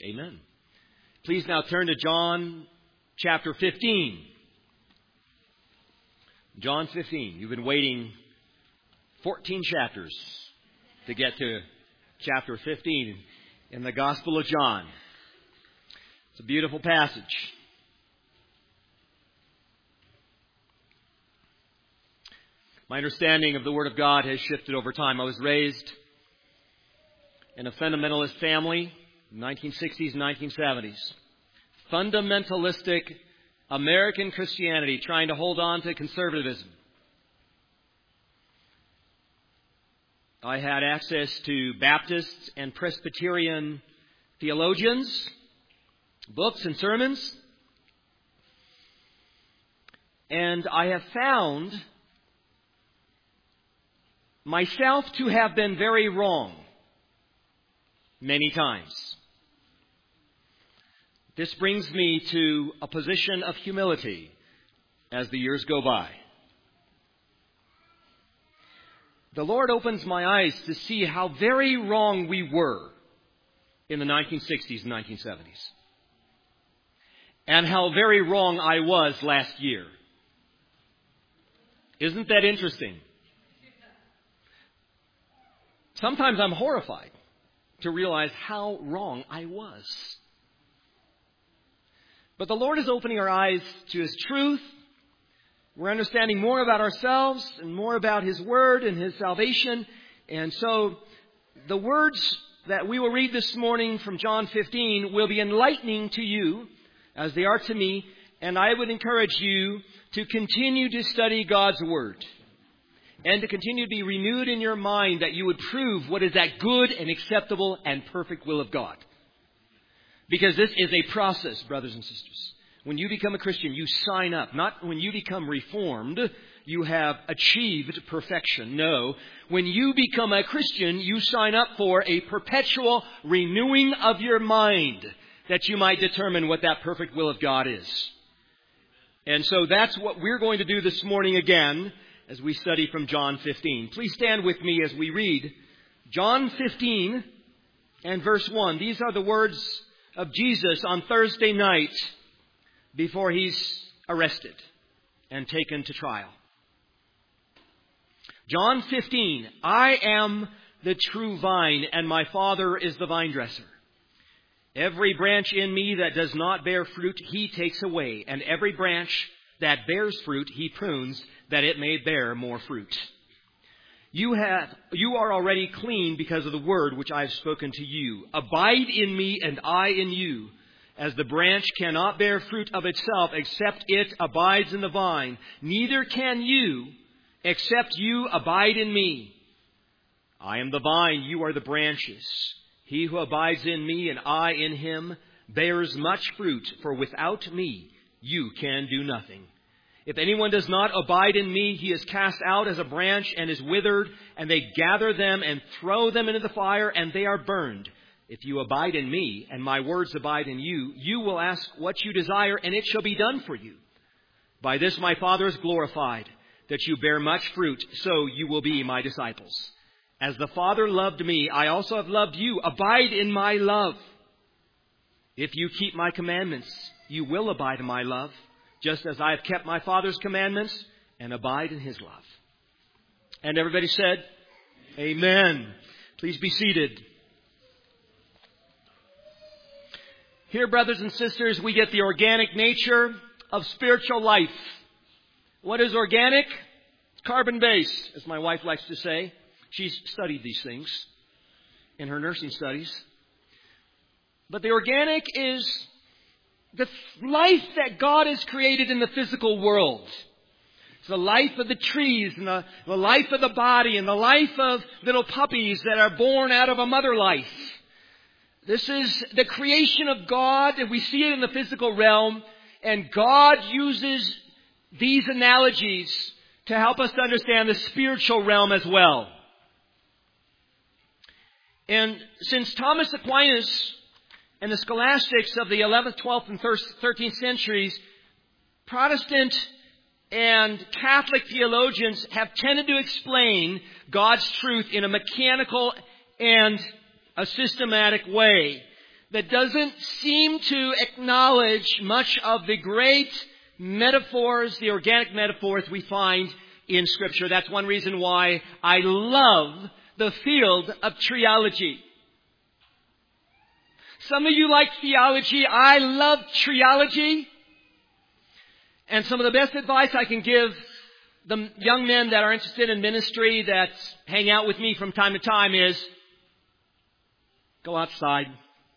Amen. Please now turn to John chapter 15. John 15. You've been waiting 14 chapters to get to chapter 15 in the Gospel of John. It's a beautiful passage. My understanding of the Word of God has shifted over time. I was raised in a fundamentalist family in the 1960s and 1970s. Fundamentalistic American Christianity trying to hold on to conservatism. I had access to Baptist and Presbyterian theologians, books and sermons. And I have found myself to have been very wrong many times. This brings me to a position of humility as the years go by. The Lord opens my eyes to see how very wrong we were in the 1960s and 1970s. And how very wrong I was last year. Isn't that interesting? Sometimes I'm horrified to realize how wrong I was. But the Lord is opening our eyes to His truth. We're understanding more about ourselves and more about His Word and His salvation. And so the words that we will read this morning from John 15 will be enlightening to you as they are to me. And I would encourage you to continue to study God's Word and to continue to be renewed in your mind that you would prove what is that good and acceptable and perfect will of God. Because this is a process, brothers and sisters. When you become a Christian, you sign up. Not when you become reformed, you have achieved perfection. No. When you become a Christian, you sign up for a perpetual renewing of your mind that you might determine what that perfect will of God is. And so that's what we're going to do this morning again as we study from John 15. Please stand with me as we read John 15 and verse 1. These are the words of Jesus on Thursday night before He's arrested and taken to trial. John 15, I am the true vine, and my Father is the vine dresser. Every branch in me that does not bear fruit, He takes away, and every branch that bears fruit, He prunes, that it may bear more fruit. You are already clean because of the word which I have spoken to you. Abide in me and I in you. As the branch cannot bear fruit of itself except it abides in the vine, neither can you except you abide in me. I am the vine, you are the branches. He who abides in me and I in him bears much fruit, for without me you can do nothing. If anyone does not abide in me, he is cast out as a branch and is withered, and they gather them and throw them into the fire, and they are burned. If you abide in me, and my words abide in you, you will ask what you desire, and it shall be done for you. By this my Father is glorified, that you bear much fruit, so you will be my disciples. As the Father loved me, I also have loved you. Abide in my love. If you keep my commandments, you will abide in my love, just as I have kept my Father's commandments and abide in His love. And everybody said, Amen. Please be seated. Here, brothers and sisters, we get the organic nature of spiritual life. What is organic? Carbon-based, as my wife likes to say. She's studied these things in her nursing studies. But the organic is the life that God has created in the physical world. It's the life of the trees and the life of the body and the life of little puppies that are born out of a mother life. This is the creation of God, and we see it in the physical realm. And God uses these analogies to help us to understand the spiritual realm as well. And since Thomas Aquinas and the scholastics of the 11th, 12th, and 13th centuries, Protestant and Catholic theologians have tended to explain God's truth in a mechanical and a systematic way. that doesn't seem to acknowledge much of the great metaphors, the organic metaphors we find in Scripture. That's one reason why I love the field of triology. Some of you like theology. I love triology. And some of the best advice I can give the young men that are interested in ministry that hang out with me from time to time is go outside.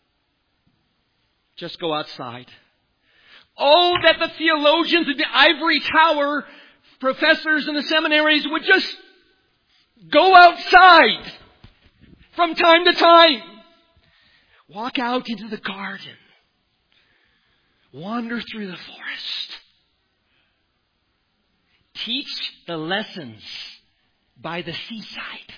Just go outside. Oh, that the theologians in the ivory tower, professors in the seminaries would just go outside from time to time. Walk out into the garden. Wander through the forest. Teach the lessons by the seaside.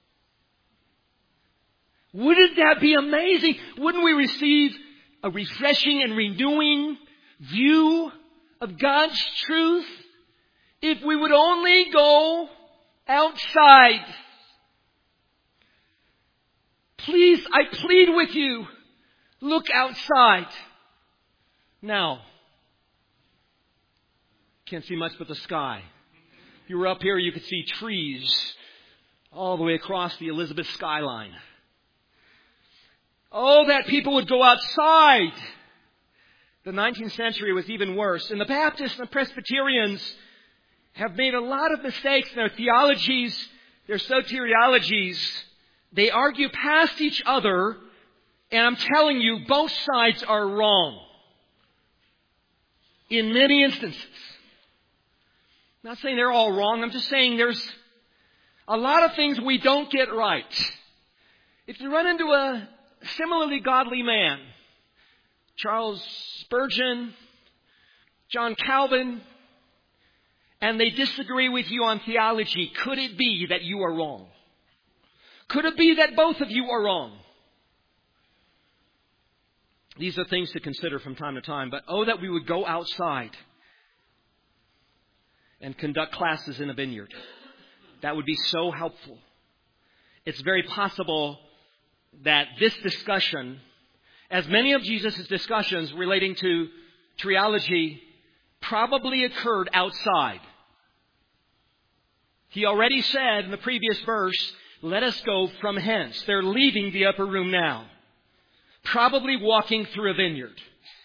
Wouldn't that be amazing? Wouldn't we receive a refreshing and renewing view of God's truth if we would only go outside? Please, I plead with you, look outside. Now, can't see much but the sky. If you were up here, you could see trees all the way across the Elizabeth skyline. Oh, that people would go outside. The 19th century was even worse. And the Baptists and the Presbyterians have made a lot of mistakes in their theologies, their soteriologies. They argue past each other, and I'm telling you, both sides are wrong. In many instances. I'm not saying they're all wrong. I'm just saying there's a lot of things we don't get right. If you run into a similarly godly man, Charles Spurgeon, John Calvin, and they disagree with you on theology, could it be that you are wrong? Could it be that both of you are wrong? These are things to consider from time to time. But oh, that we would go outside and conduct classes in a vineyard. That would be so helpful. It's very possible that this discussion, as many of Jesus' discussions relating to triology, probably occurred outside. He already said in the previous verse, let us go from hence. They're leaving the upper room now. Probably walking through a vineyard.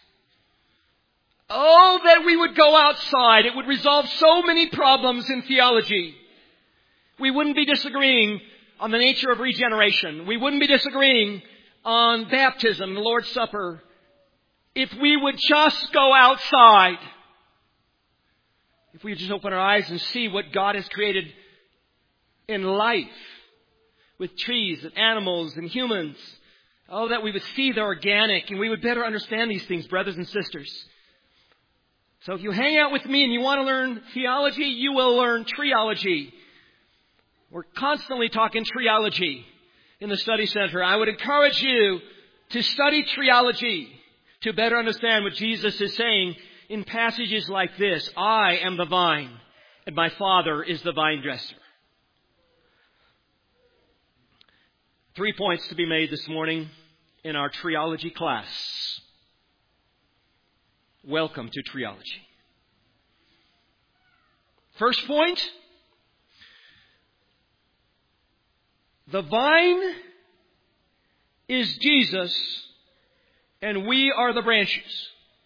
Oh, that we would go outside. It would resolve so many problems in theology. We wouldn't be disagreeing on the nature of regeneration. We wouldn't be disagreeing on baptism, the Lord's Supper, if we would just go outside. If we would just open our eyes and see what God has created in life with trees and animals and humans. Oh, that we would see the organic and we would better understand these things, brothers and sisters. So if you hang out with me and you want to learn theology, you will learn triology. We're constantly talking triology in the study center. I would encourage you to study triology to better understand what Jesus is saying in passages like this. I am the vine and my Father is the vine dresser. 3 points to be made this morning in our triology class. Welcome to triology. First point, the vine is Jesus and we are the branches.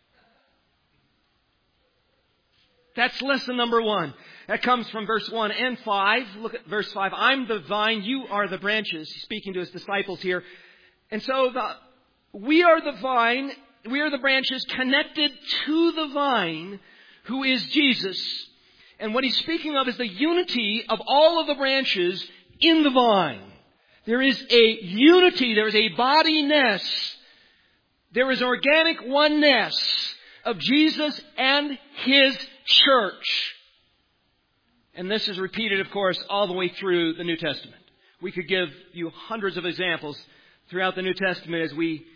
That's lesson number 1. That comes from verse 1 and 5. Look at verse 5. I'm the vine, you are the branches. He's speaking to his disciples here. And so we are the vine, we are the branches connected to the vine, who is Jesus. And what he's speaking of is the unity of all of the branches in the vine. There is a unity, there is a bodiness, there is organic oneness of Jesus and his church. And this is repeated, of course, all the way through the New Testament. We could give you hundreds of examples throughout the New Testament as we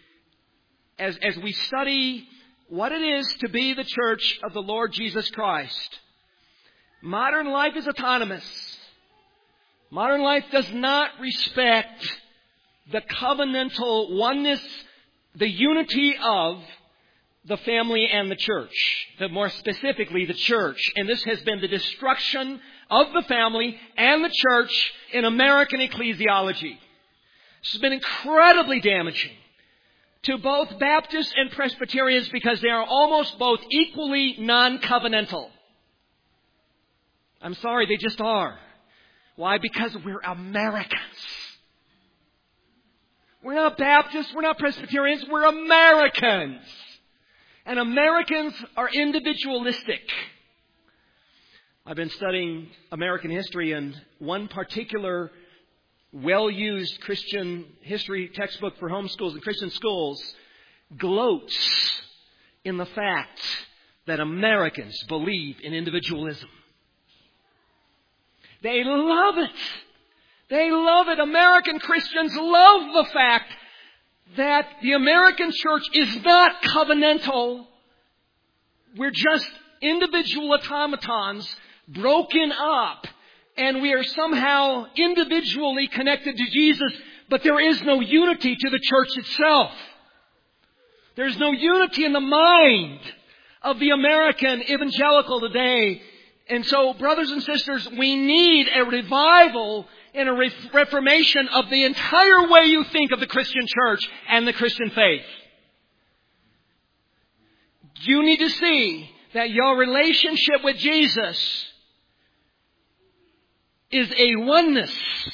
study what it is to be the church of the Lord Jesus Christ. Modern life is autonomous. Modern life does not respect the covenantal oneness the unity of the family and the church, but more specifically the church. And this has been the destruction of the family and the church in American ecclesiology. This has been incredibly damaging to both Baptists and Presbyterians because they are almost both equally non-covenantal. I'm sorry, they just are. Why? Because we're Americans. We're not Baptists, we're not Presbyterians, we're Americans. And Americans are individualistic. I've been studying American history, and one particular well-used Christian history textbook for homeschools and Christian schools gloats in the fact that Americans believe in individualism. They love it. They love it. American Christians love the fact that the American church is not covenantal. We're just individual automatons broken up, and we are somehow individually connected to Jesus, but there is no unity to the church itself. There's no unity in the mind of the American evangelical today. And so, brothers and sisters, we need a revival and a reformation of the entire way you think of the Christian church and the Christian faith. You need to see that your relationship with Jesus is a oneness.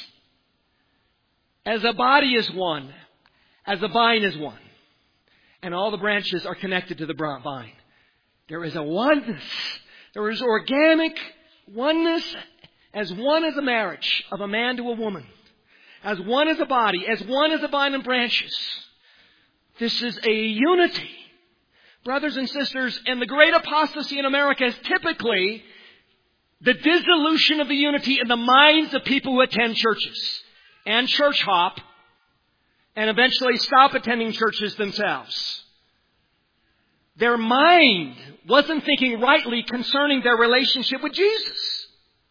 As a body is one, as a vine is one. And all the branches are connected to the vine. There is a oneness. There is organic oneness, as one as a marriage of a man to a woman. As one as a body, as one as a vine and branches. This is a unity. Brothers and sisters, and the great apostasy in America is typically the dissolution of the unity in the minds of people who attend churches and church hop and eventually stop attending churches themselves. Their mind wasn't thinking rightly concerning their relationship with Jesus.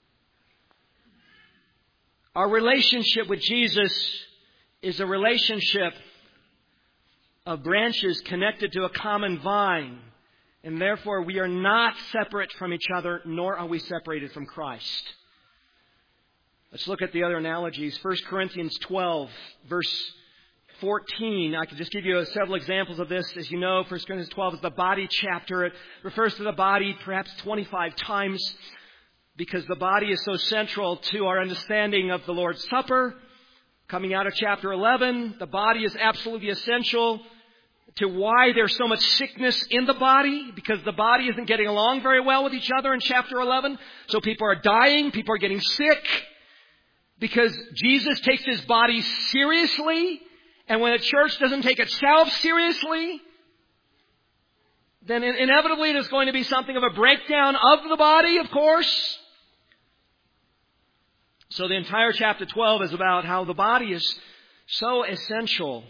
Our relationship with Jesus is a relationship of branches connected to a common vine. And therefore, we are not separate from each other, nor are we separated from Christ. Let's look at the other analogies. 1 Corinthians 12, verse 14. I could just give you several examples of this. As you know, 1 Corinthians 12 is the body chapter. It refers to the body perhaps 25 times because the body is so central to our understanding of the Lord's Supper. Coming out of chapter 11, the body is absolutely essential to why there's so much sickness in the body, because the body isn't getting along very well with each other in chapter 11. So people are dying, people are getting sick, because Jesus takes his body seriously. And when the church doesn't take itself seriously, then inevitably there's going to be something of a breakdown of the body, of course. So the entire chapter 12 is about how the body is so essential.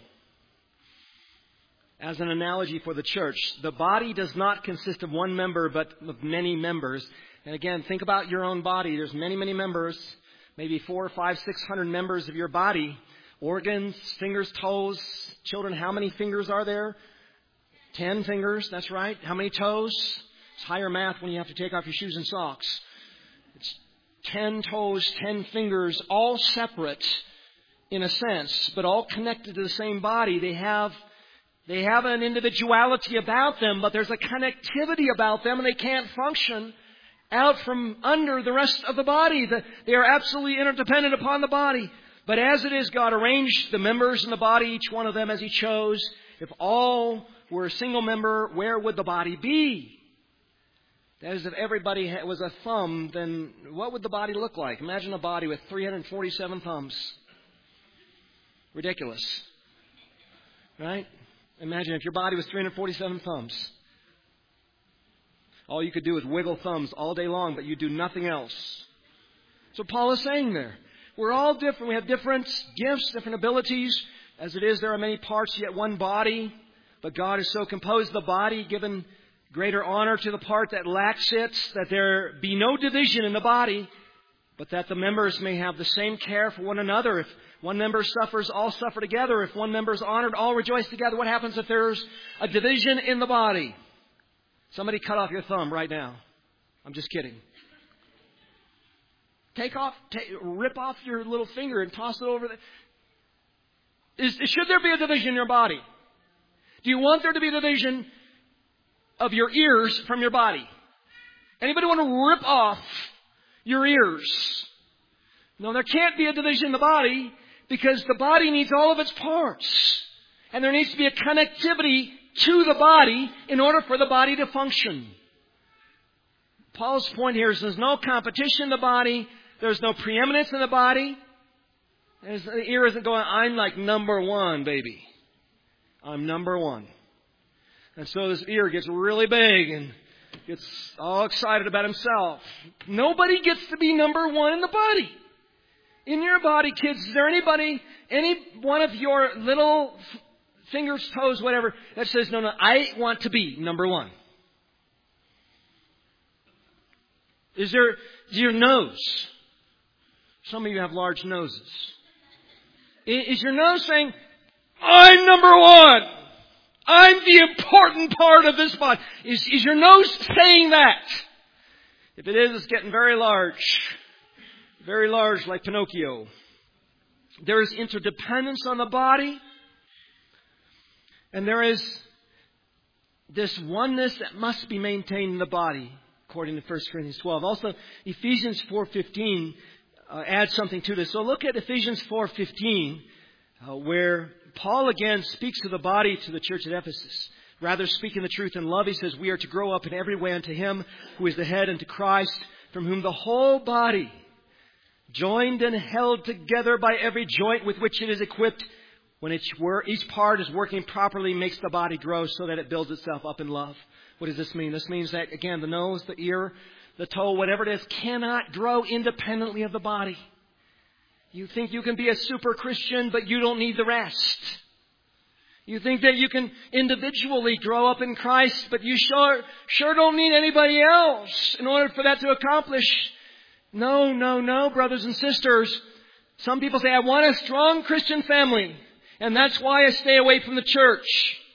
As an analogy for the church, the body does not consist of one member, but of many members. And again, think about your own body. There's many, many members, maybe 400, 500, 600 members of your body. Organs, fingers, toes. Children, how many fingers are there? 10 fingers, that's right. How many toes? It's higher math when you have to take off your shoes and socks. It's 10 toes, 10 fingers, all separate in a sense, but all connected to the same body. They have an individuality about them, but there's a connectivity about them, and they can't function out from under the rest of the body. They are absolutely interdependent upon the body. But as it is, God arranged the members in the body, each one of them as He chose. If all were a single member, where would the body be? That is, if everybody was a thumb, then what would the body look like? Imagine a body with 347 thumbs. Ridiculous. Right? Imagine if your body was 347 thumbs. All you could do is wiggle thumbs all day long, but you do nothing else. So Paul is saying there, we're all different. We have different gifts, different abilities. As it is, there are many parts, yet one body. But God has so composed the body, given greater honor to the part that lacks it, that there be no division in the body, but that the members may have the same care for one another. If one member suffers, all suffer together. If one member is honored, all rejoice together. What happens if there's a division in the body? Somebody cut off your thumb right now. I'm just kidding. Rip off your little finger and toss it over should there be a division in your body? Do you want there to be a division of your ears from your body? Anybody want to rip off your ears? No, there can't be a division in the body because the body needs all of its parts. And there needs to be a connectivity to the body in order for the body to function. Paul's point here is there's no competition in the body. There's no preeminence in the body. The ear isn't going, I'm like number one, baby. I'm number one. And so this ear gets really big and gets all excited about himself. Nobody gets to be number one in the body. In your body, kids, is there anybody, any one of your little fingers, toes, whatever, that says, no, I want to be number one? Is there your nose? Some of you have large noses. Is your nose saying, I'm number one? I'm the important part of this body. Is your nose saying that? If it is, it's getting very large. Very large, like Pinocchio. There is interdependence on the body. And there is this oneness that must be maintained in the body, according to 1 Corinthians 12. Also, Ephesians 4:15 adds something to this. So look at Ephesians 4:15, where Paul again speaks to the body, to the church at Ephesus. Rather, speaking the truth in love, he says, we are to grow up in every way unto Him who is the head, and to Christ, from whom the whole body, joined and held together by every joint with which it is equipped, when each part is working properly, makes the body grow so that it builds itself up in love. What does this mean? This means that, again, the nose, the ear, the toe, whatever it is, cannot grow independently of the body. You think you can be a super Christian, but you don't need the rest. You think that you can individually grow up in Christ, but you sure don't need anybody else in order for that to accomplish. No, brothers and sisters. Some people say, I want a strong Christian family, and that's why I stay away from the church.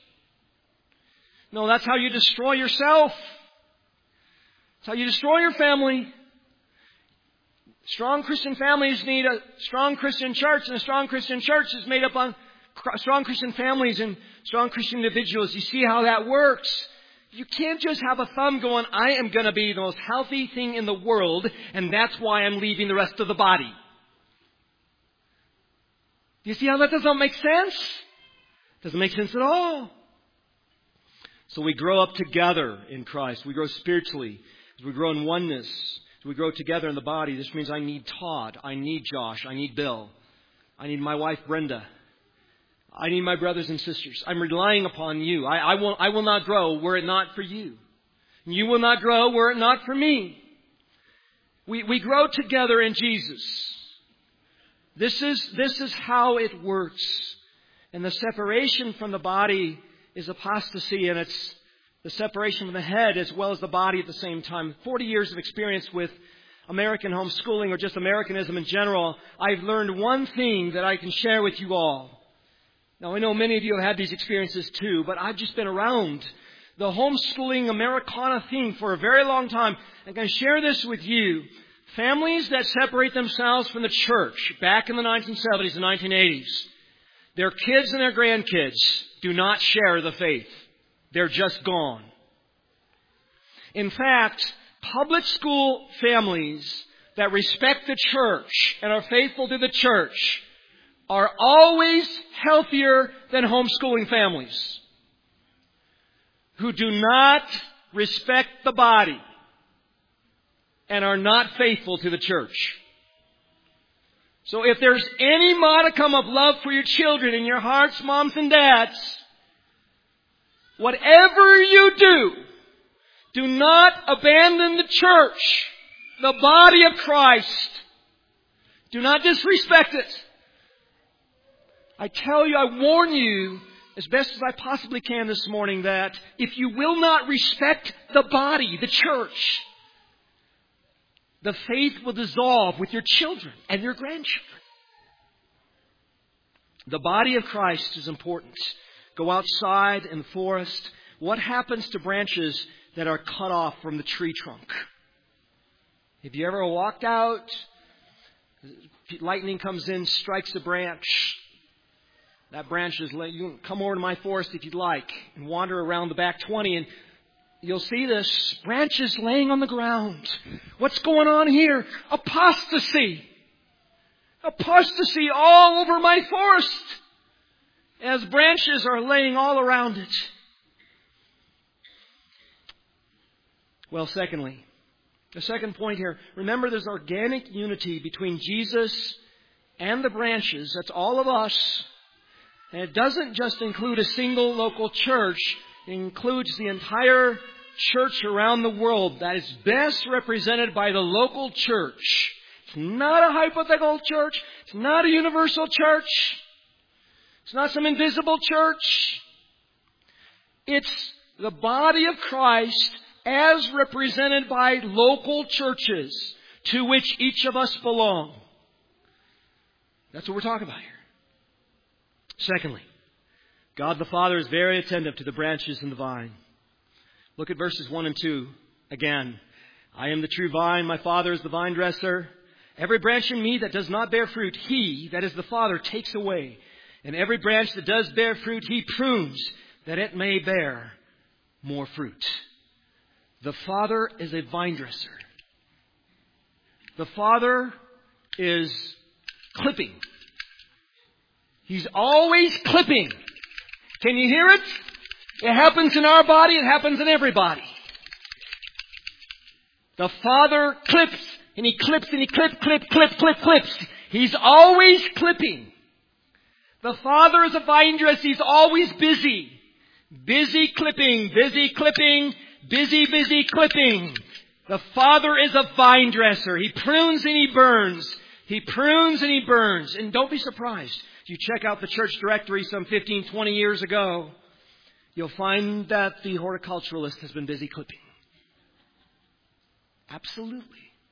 No, that's how you destroy yourself. That's how you destroy your family. Strong Christian families need a strong Christian church, and a strong Christian church is made up on strong Christian families and strong Christian individuals. You see how that works? You can't just have a thumb going, I am going to be the most healthy thing in the world, and that's why I'm leaving the rest of the body. Do you see how that doesn't make sense? Doesn't make sense at all. So we grow up together in Christ. We grow spiritually. As we grow in oneness, as we grow together in the body, this means I need Todd. I need Josh. I need Bill. I need my wife, Brenda. I need my brothers and sisters. I'm relying upon you. I will not grow were it not for you. You will not grow were it not for me. We grow together in Jesus. This is how it works. And the separation from the body is apostasy, and it's the separation from the head as well as the body at the same time. 40 years of experience with American homeschooling, or just Americanism in general, I've learned one thing that I can share with you all. Now, I know many of you have had these experiences too, but I've just been around the homeschooling Americana thing for a very long time. I'm going to share this with you. Families that separate themselves from the church back in the 1970s and 1980s, their kids and their grandkids do not share the faith. They're just gone. In fact, public school families that respect the church and are faithful to the church are always healthier than homeschooling families who do not respect the body and are not faithful to the church. So if there's any modicum of love for your children in your hearts, moms and dads, whatever you do not abandon the church, the body of Christ. Do not disrespect it. I tell you, I warn you, as best as I possibly can this morning, that if you will not respect the body, the church, the faith will dissolve with your children and your grandchildren. The body of Christ is important. Go outside in the forest. What happens to branches that are cut off from the tree trunk? Have you ever walked out? Lightning comes in, strikes a branch. That branch is, you can come over to my forest if you'd like and wander around the back 20 and you'll see this branches laying on the ground. What's going on here? Apostasy. Apostasy all over my forest as branches are laying all around it. Well, secondly, the second point here, remember there's organic unity between Jesus and the branches. That's all of us. And it doesn't just include a single local church. It includes the entire church around the world that is best represented by the local church. It's not a hypothetical church. It's not a universal church. It's not some invisible church. It's the body of Christ as represented by local churches to which each of us belong. That's what we're talking about here. Secondly, God the Father is very attentive to the branches in the vine. Look at verses 1 and 2 again. I am the true vine, my Father is the vine dresser. Every branch in me that does not bear fruit, He, that is the Father, takes away. And every branch that does bear fruit, He prunes, that it may bear more fruit. The Father is a vine dresser. The Father is clipping. He's always clipping. Can you hear it? It happens in our body. It happens in every body. The Father clips, and He clips, and He clips. He's always clipping. The Father is a vine dresser. He's always busy. Busy clipping, busy clipping, busy clipping. The Father is a vine dresser. He prunes and He burns. He prunes and He burns. And don't be surprised. If you check out the church directory some 15, 20 years ago, you'll find that the horticulturalist has been busy clipping. Absolutely.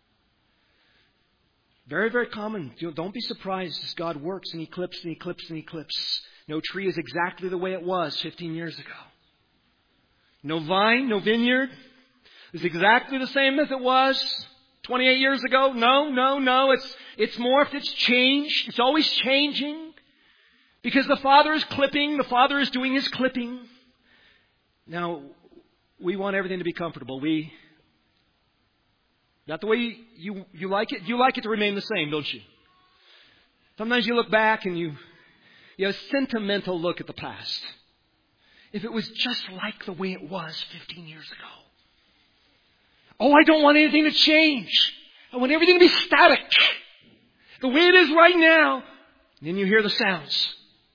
Very, very common. Don't be surprised as God works and He clips and He clips and He clips. No tree is exactly the way it was 15 years ago. No vine, no vineyard is exactly the same as it was 28 years ago. No. It's morphed. It's changed. It's always changing. Because the Father is clipping. The Father is doing His clipping. Now, we want everything to be comfortable. Not the way you like it. You like it to remain the same, don't you? Sometimes you look back and you have a sentimental look at the past. If it was just like the way it was 15 years ago. Oh, I don't want anything to change. I want everything to be static. The way it is right now. And then you hear the sounds.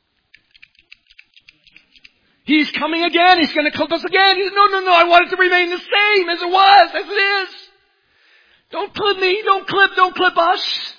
He's coming again. He's going to clip us again. No. I want it to remain the same as it was, as it is. Don't clip me. Don't clip us.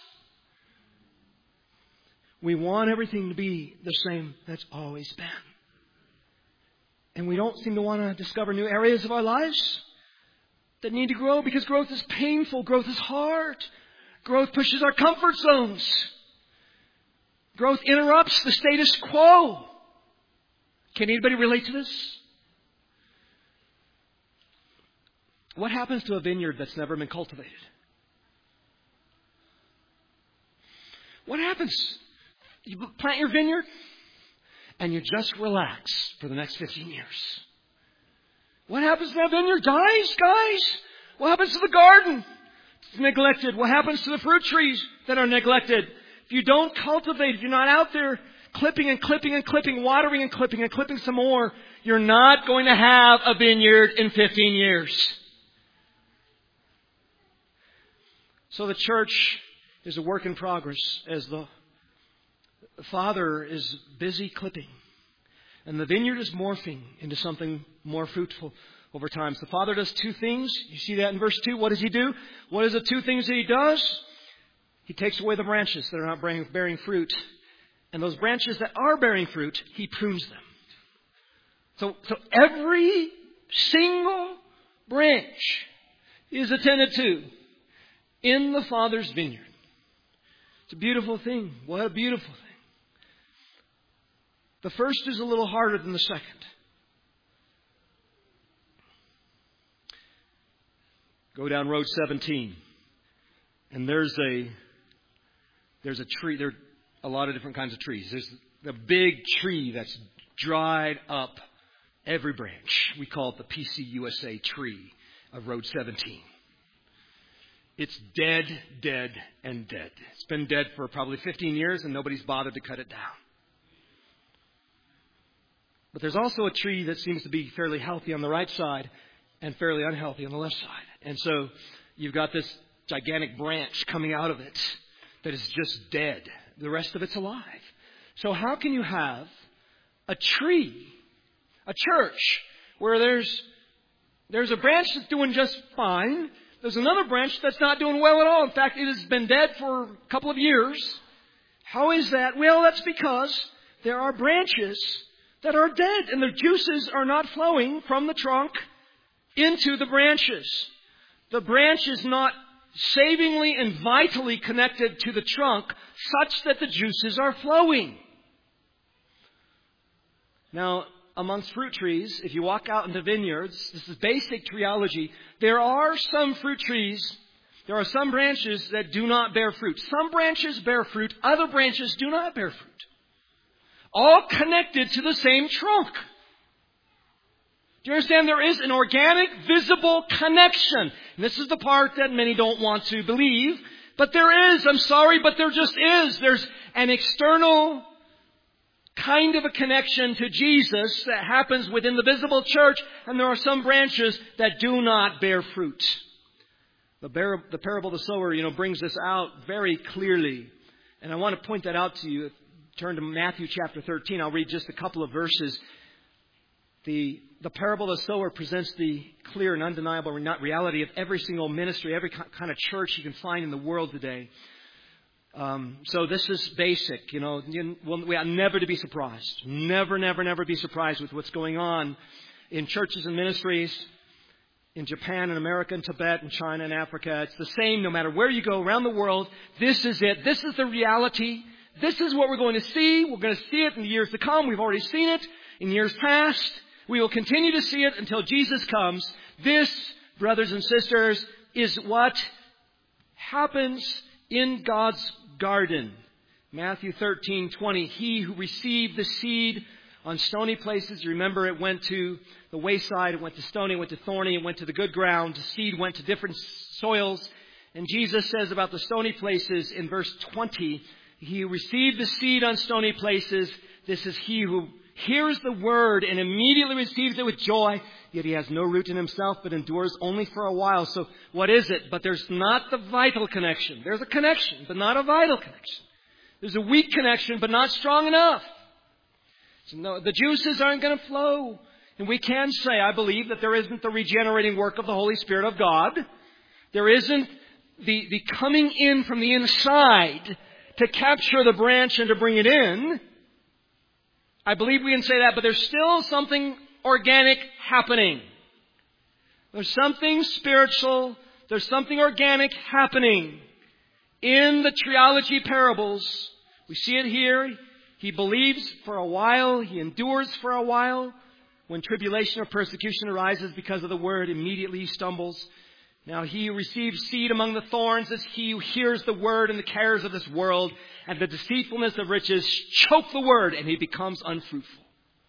We want everything to be the same that's always been. And we don't seem to want to discover new areas of our lives that need to grow because growth is painful. Growth is hard. Growth pushes our comfort zones. Growth interrupts the status quo. Can anybody relate to this? What happens to a vineyard that's never been cultivated? What happens? You plant your vineyard and you just relax for the next 15 years. What happens to that vineyard? Dies, guys. What happens to the garden? It's neglected. What happens to the fruit trees that are neglected? If you don't cultivate, if you're not out there clipping and clipping and clipping, watering and clipping some more, you're not going to have a vineyard in 15 years. So the church is a work in progress as the Father is busy clipping. And the vineyard is morphing into something more fruitful over time. So the Father does two things. You see that in verse 2. What does He do? What is the two things that He does? He takes away the branches that are not bearing fruit. And those branches that are bearing fruit, He prunes them. So every single branch is attended to. in the Father's vineyard. It's a beautiful thing. What a beautiful thing. The first is a little harder than the second. Go down Road 17. And there's a tree. There are a lot of different kinds of trees. There's the big tree that's dried up every branch. We call it the PCUSA tree of Road 17. It's dead, dead, and dead. It's been dead for probably 15 years and nobody's bothered to cut it down. But there's also a tree that seems to be fairly healthy on the right side and fairly unhealthy on the left side. And so you've got this gigantic branch coming out of it that is just dead. The rest of it's alive. So how can you have a tree, a church, where there's a branch that's doing just fine, there's another branch that's not doing well at all. In fact, it has been dead for a couple of years. How is that? Well, that's because there are branches that are dead and the juices are not flowing from the trunk into the branches. The branch is not savingly and vitally connected to the trunk such that the juices are flowing. Now, amongst fruit trees, if you walk out into vineyards, this is basic treeology, there are some fruit trees, there are some branches that do not bear fruit. Some branches bear fruit, other branches do not bear fruit. All connected to the same trunk. Do you understand? There is an organic, visible connection. And this is the part that many don't want to believe. But there is. I'm sorry, but there just is. There's an external kind of a connection to Jesus that happens within the visible church. And there are some branches that do not bear fruit. The parable of the sower, brings this out very clearly. And I want to point that out to you. Turn to Matthew chapter 13. I'll read just a couple of verses. The parable of the sower presents the clear and undeniable reality of every single ministry, every kind of church you can find in the world today. So this is basic. We are never to be surprised. Never be surprised with what's going on in churches and ministries in Japan and America and Tibet and China and Africa. It's the same no matter where you go around the world. This is it. This is the reality. This is what we're going to see. We're going to see it in the years to come. We've already seen it in years past. We will continue to see it until Jesus comes. This, brothers and sisters, is what happens in God's garden. Matthew 13:20. He who received the seed on stony places, you remember it went to the wayside, it went to stony, it went to thorny, it went to the good ground. The seed went to different soils. And Jesus says about the stony places in verse 20, he who received the seed on stony places, this is he who hears the word and immediately receives it with joy, yet he has no root in himself, but endures only for a while. So what is it? But there's not the vital connection. There's a connection, but not a vital connection. There's a weak connection, but not strong enough. So no, the juices aren't going to flow. And we can say, I believe, that there isn't the regenerating work of the Holy Spirit of God. There isn't the coming in from the inside to capture the branch and to bring it in. I believe we can say that, but there's still something organic happening. There's something spiritual. There's something organic happening in the triology parables. We see it here. He believes for a while. He endures for a while. When tribulation or persecution arises because of the word, immediately he stumbles. Now he who receives seed among the thorns is he who hears the word and the cares of this world and the deceitfulness of riches choke the word and he becomes unfruitful.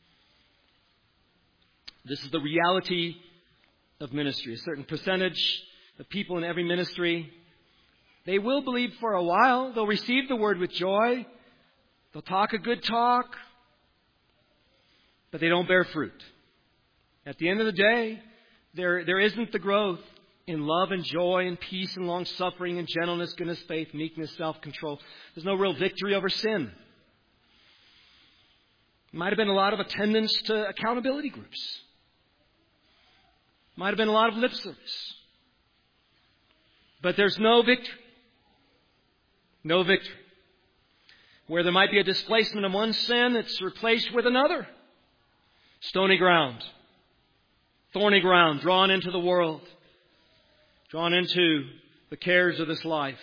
This is the reality of ministry. A certain percentage of people in every ministry, they will believe for a while. They'll receive the word with joy. They'll talk a good talk, but they don't bear fruit. At the end of the day, there isn't the growth in love and joy and peace and long-suffering and gentleness, goodness, faith, meekness, self-control. There's no real victory over sin. Might have been a lot of attendance to accountability groups. Might have been a lot of lip service. But there's no victory. No victory. Where there might be a displacement of one sin, it's replaced with another. Stony ground. Thorny ground, drawn into the world. Drawn into the cares of this life.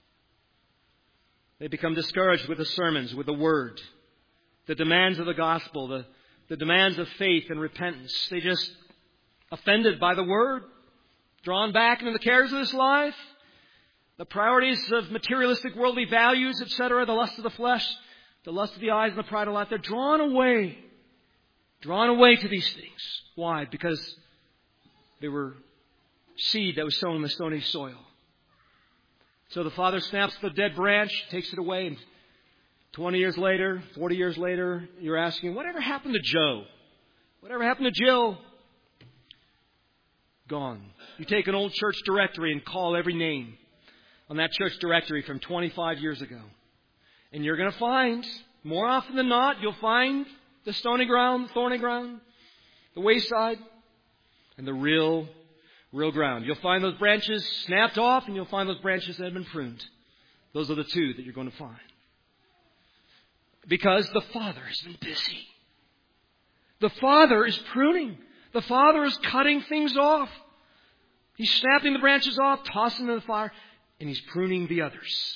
They become discouraged with the sermons, with the Word, the demands of the gospel, the demands of faith and repentance. They just offended by the Word, drawn back into the cares of this life, the priorities of materialistic worldly values, etc., the lust of the flesh, the lust of the eyes, and the pride of life. They're drawn away to these things. Why? Because they were seed that was sown in the stony soil. So the father snaps the dead branch, takes it away, and 20 years later, 40 years later, you're asking, whatever happened to Joe? Whatever happened to Jill? Gone. You take an old church directory and call every name on that church directory from 25 years ago. And you're going to find, more often than not, you'll find the stony ground, the thorny ground, the wayside, and the real ground. You'll find those branches snapped off, and you'll find those branches that have been pruned. Those are the two that you're going to find. Because the Father has been busy. The Father is pruning. The Father is cutting things off. He's snapping the branches off, tossing them in the fire, and He's pruning the others.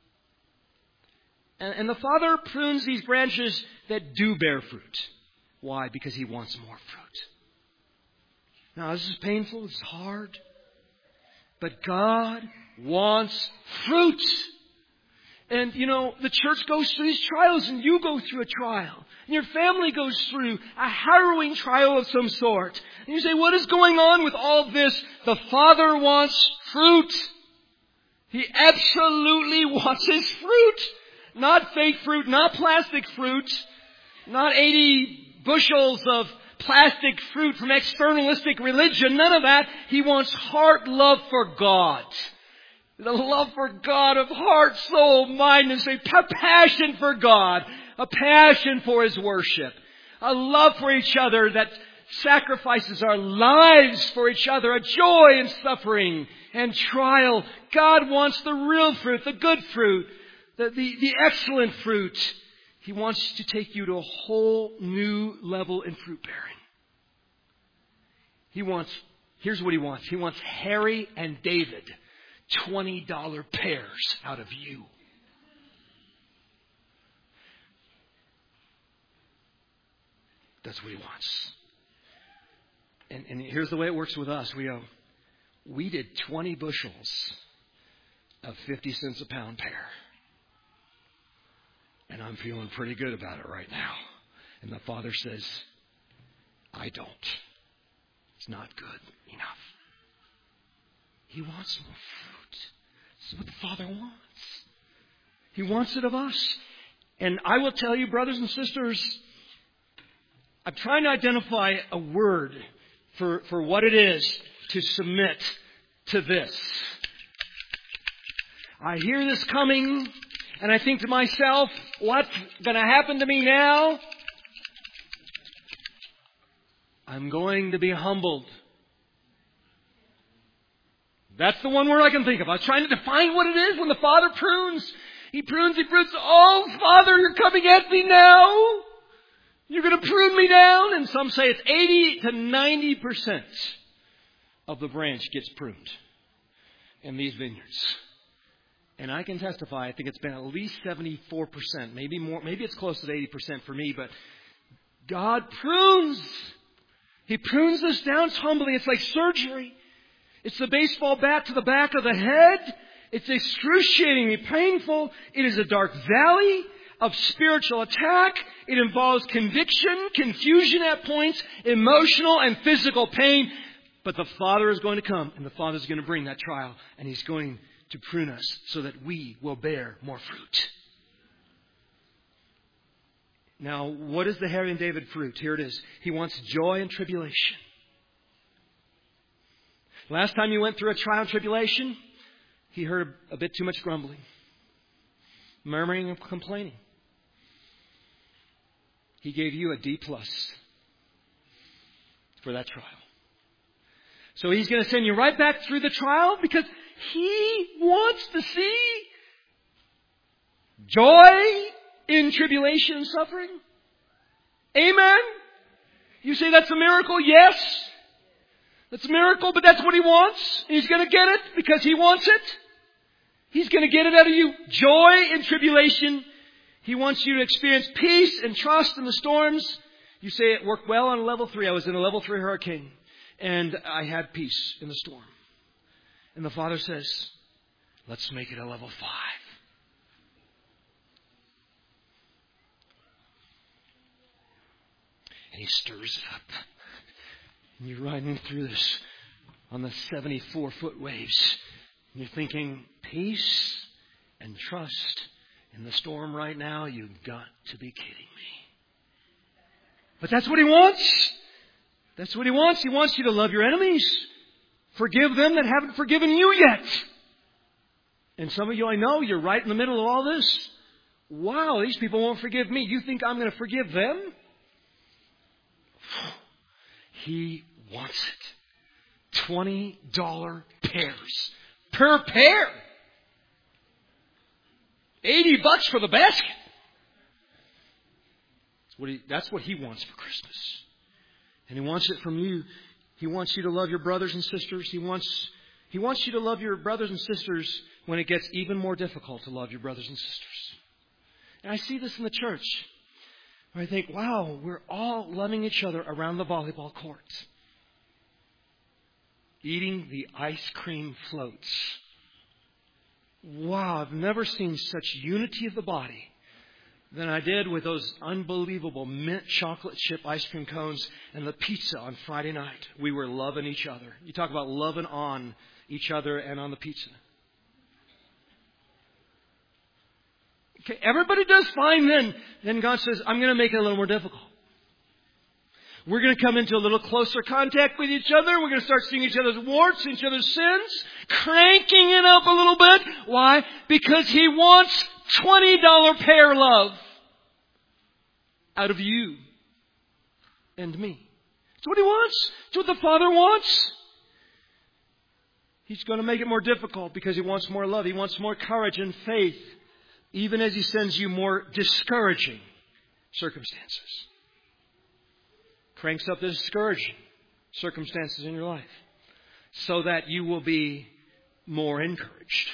And the Father prunes these branches that do bear fruit. Why? Because He wants more fruit. Now, this is painful. It's hard. But God wants fruit. And, the church goes through these trials, and you go through a trial. And your family goes through a harrowing trial of some sort. And you say, what is going on with all this? The Father wants fruit. He absolutely wants His fruit. Not fake fruit, not plastic fruit, not 80 bushels of plastic fruit from externalistic religion. None of that. He wants heart love for God. The love for God of heart, soul, mind, and faith. A passion for God. A passion for His worship. A love for each other that sacrifices our lives for each other. A joy in suffering and trial. God wants the real fruit, the good fruit, the excellent fruit. He wants to take you to a whole new level in fruit bearing. Here's what He wants. He wants Harry and David, $20 pears out of you. That's what He wants. And here's the way it works with us. We did 20 bushels of 50 cents a pound pear. And I'm feeling pretty good about it right now. And the Father says, I don't. It's not good enough. He wants more fruit. This is what the Father wants. He wants it of us. And I will tell you, brothers and sisters, I'm trying to identify a word for what it is to submit to this. I hear this coming, and I think to myself, what's going to happen to me now? I'm going to be humbled. That's the one word I can think of. I was trying to define what it is when the Father prunes. He prunes. Oh, Father, you're coming at me now. You're going to prune me down. And some say it's 80 to 90% of the branch gets pruned in these vineyards. And I can testify, I think it's been at least 74%, maybe more. Maybe it's close to 80% for me. But God prunes. He prunes us down. It's humbling. It's like surgery. It's the baseball bat to the back of the head. It's excruciatingly painful. It is a dark valley of spiritual attack. It involves conviction, confusion at points, emotional and physical pain. But the Father is going to come, and the Father is going to bring that trial, and He's going to prune us so that we will bear more fruit. Now, what is the Harry and David fruit? Here it is. He wants joy and tribulation. Last time you went through a trial and tribulation, he heard a bit too much grumbling, murmuring and complaining. He gave you a D+ for that trial. So He's going to send you right back through the trial because He wants to see joy in tribulation and suffering. Amen? You say that's a miracle? Yes. That's a miracle, but that's what He wants. And He's going to get it because He wants it. He's going to get it out of you. Joy in tribulation. He wants you to experience peace and trust in the storms. You say it worked well on a level 3. I was in a level 3 hurricane. And I had peace in the storm. And the Father says, let's make it a level 5. And He stirs it up. And you're riding through this on the 74-foot waves. And you're thinking, peace and trust in the storm right now? You've got to be kidding me. But that's what He wants. That's what He wants. He wants you to love your enemies. Forgive them that haven't forgiven you yet. And some of you, I know, you're right in the middle of all this. Wow, these people won't forgive me. You think I'm going to forgive them? He wants it. $20 pairs. Per pair. $80 for the basket. That's what He wants for Christmas. And He wants it from you. He wants you to love your brothers and sisters. He wants you to love your brothers and sisters when it gets even more difficult to love your brothers and sisters. And I see this in the church. Where I think, wow, we're all loving each other around the volleyball court. Eating the ice cream floats. Wow, I've never seen such unity of the body than I did with those unbelievable mint chocolate chip ice cream cones and the pizza on Friday night. We were loving each other. You talk about loving on each other and on the pizza. Okay, everybody does fine then God says, I'm going to make it a little more difficult. We're going to come into a little closer contact with each other. We're going to start seeing each other's warts, each other's sins, cranking it up a little bit. Why? Because He wants $20 pair love out of you and me. That's what He wants. That's what the Father wants. He's going to make it more difficult because He wants more love. He wants more courage and faith, even as He sends you more discouraging circumstances. Cranks up the discouraging circumstances in your life so that you will be more encouraged.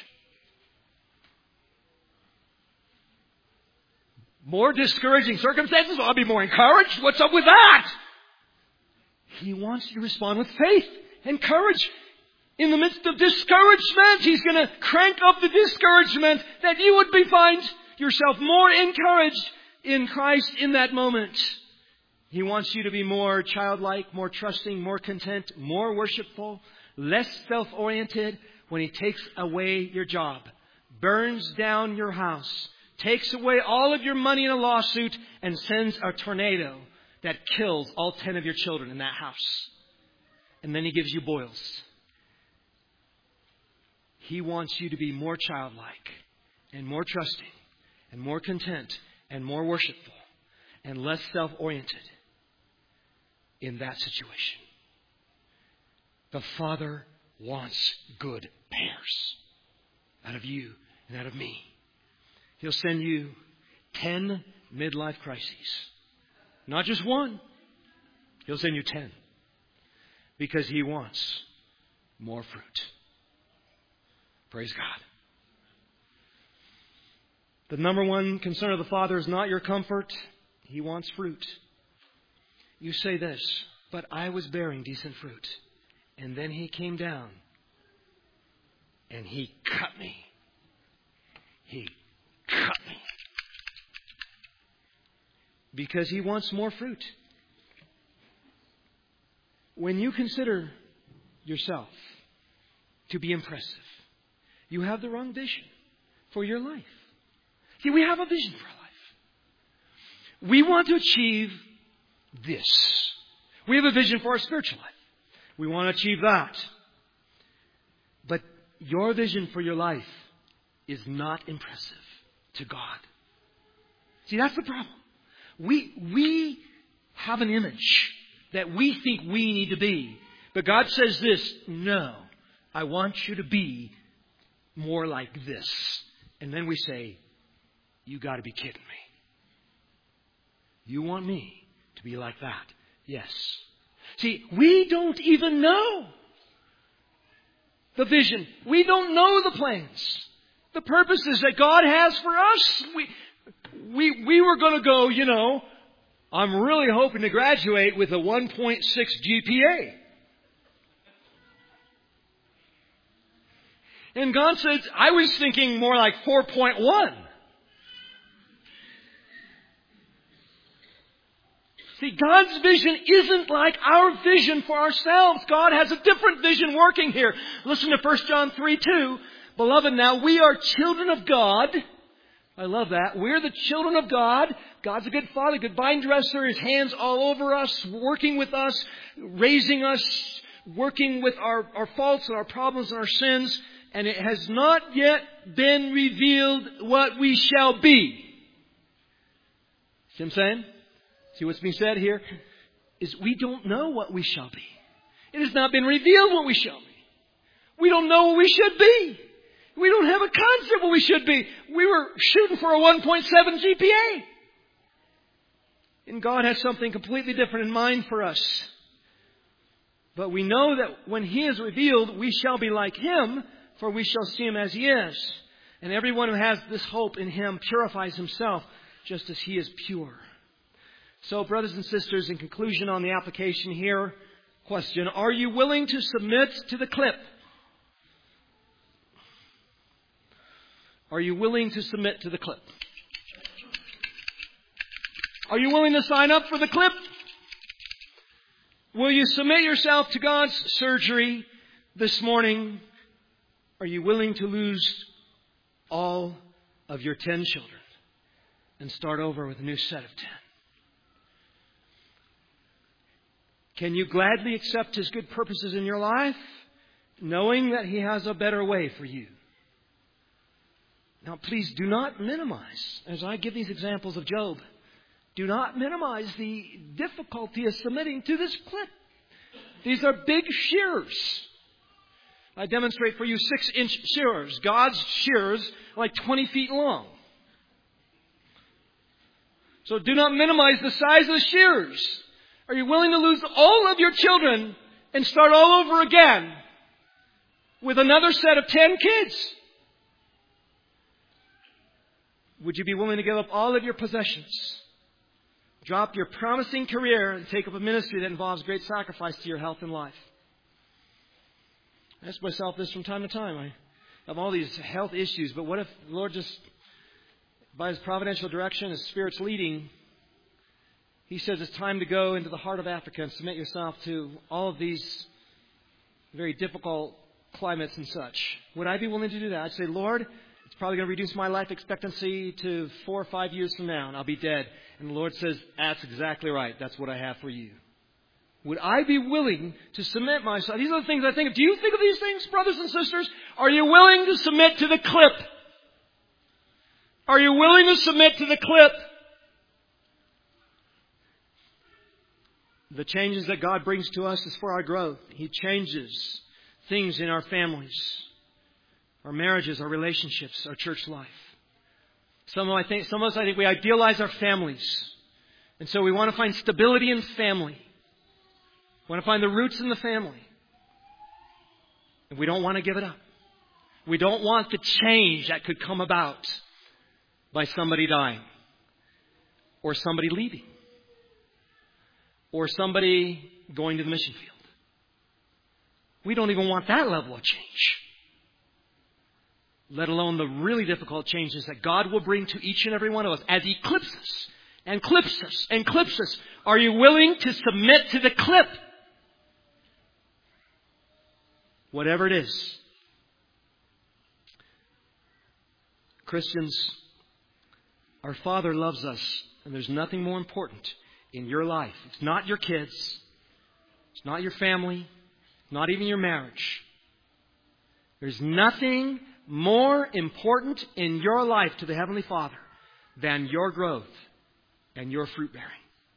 More discouraging circumstances? Well, I'll be more encouraged. What's up with that? He wants you to respond with faith and courage. In the midst of discouragement, He's going to crank up the discouragement that you would find yourself more encouraged in Christ in that moment. He wants you to be more childlike, more trusting, more content, more worshipful, less self-oriented when He takes away your job, burns down your house, takes away all of your money in a lawsuit, and sends a tornado that kills all 10 of your children in that house. And then He gives you boils. He wants you to be more childlike and more trusting and more content and more worshipful and less self-oriented in that situation. The Father wants good pairs out of you and out of me. He'll send you 10 midlife crises. Not just one. He'll send you 10. Because He wants more fruit. Praise God. The number one concern of the Father is not your comfort. He wants fruit. You say this, but I was bearing decent fruit. And then He came down and He cut me. He cut me. Because He wants more fruit. When you consider yourself to be impressive, you have the wrong vision for your life. See, we have a vision for our life. We want to achieve this. We have a vision for our spiritual life. We want to achieve that. But your vision for your life is not impressive to God. See, that's the problem. We have an image that we think we need to be. But God says this, no, I want you to be more like this. And then we say, you got to be kidding me. You want me to be like that? Yes. See, we don't even know the vision. We don't know the plans, the purposes that God has for us. We were going to go, I'm really hoping to graduate with a 1.6 GPA. And God says, I was thinking more like 4.1. See, God's vision isn't like our vision for ourselves. God has a different vision working here. Listen to 1 John 3:2. Beloved, now we are children of God. I love that. We're the children of God. God's a good father, good vine dresser. His hands all over us, working with us, raising us, working with our faults and our problems and our sins. And it has not yet been revealed what we shall be. See what I'm saying? See what's being said here? Is we don't know what we shall be. It has not been revealed what we shall be. We don't know what we should be. We don't have a concept what we should be. We were shooting for a 1.7 GPA. And God has something completely different in mind for us. But we know that when He is revealed, we shall be like Him, for we shall see Him as He is. And everyone who has this hope in Him purifies himself just as He is pure. So, brothers and sisters, in conclusion on the application here, question, are you willing to submit to the clip? Are you willing to submit to the clip? Are you willing to sign up for the clip? Will you submit yourself to God's surgery this morning? Are you willing to lose all of your 10 children and start over with a new set of 10? Can you gladly accept His good purposes in your life, knowing that He has a better way for you? Now, please do not minimize, as I give these examples of Job, do not minimize the difficulty of submitting to this clip. These are big shears. I demonstrate for you 6-inch shears. God's shears are like 20 feet long. So do not minimize the size of the shears. Are you willing to lose all of your children and start all over again with another set of 10 kids? Would you be willing to give up all of your possessions, drop your promising career, and take up a ministry that involves great sacrifice to your health and life? I ask myself this from time to time. I have all these health issues, but what if the Lord just, by His providential direction, His Spirit's leading, He says it's time to go into the heart of Africa and submit yourself to all of these very difficult climates and such. Would I be willing to do that? I'd say, Lord, it's probably going to reduce my life expectancy to 4 or 5 years from now, and I'll be dead. And the Lord says, that's exactly right. That's what I have for you. Would I be willing to submit myself? These are the things I think of. Do you think of these things, brothers and sisters? Are you willing to submit to the clip? Are you willing to submit to the clip? The changes that God brings to us is for our growth. He changes things in our families, our marriages, our relationships, our church life. Some of us, I think, we idealize our families. And so we want to find stability in family. We want to find the roots in the family. And we don't want to give it up. We don't want the change that could come about by somebody dying, or somebody leaving, or somebody going to the mission field. We don't even want that level of change, let alone the really difficult changes that God will bring to each and every one of us as He clips us and clips us and clips us. Are you willing to submit to the clip? Whatever it is. Christians, our Father loves us, and there's nothing more important in your life. It's not your kids. It's not your family. Not even your marriage. There's nothing more important in your life to the Heavenly Father than your growth and your fruit bearing.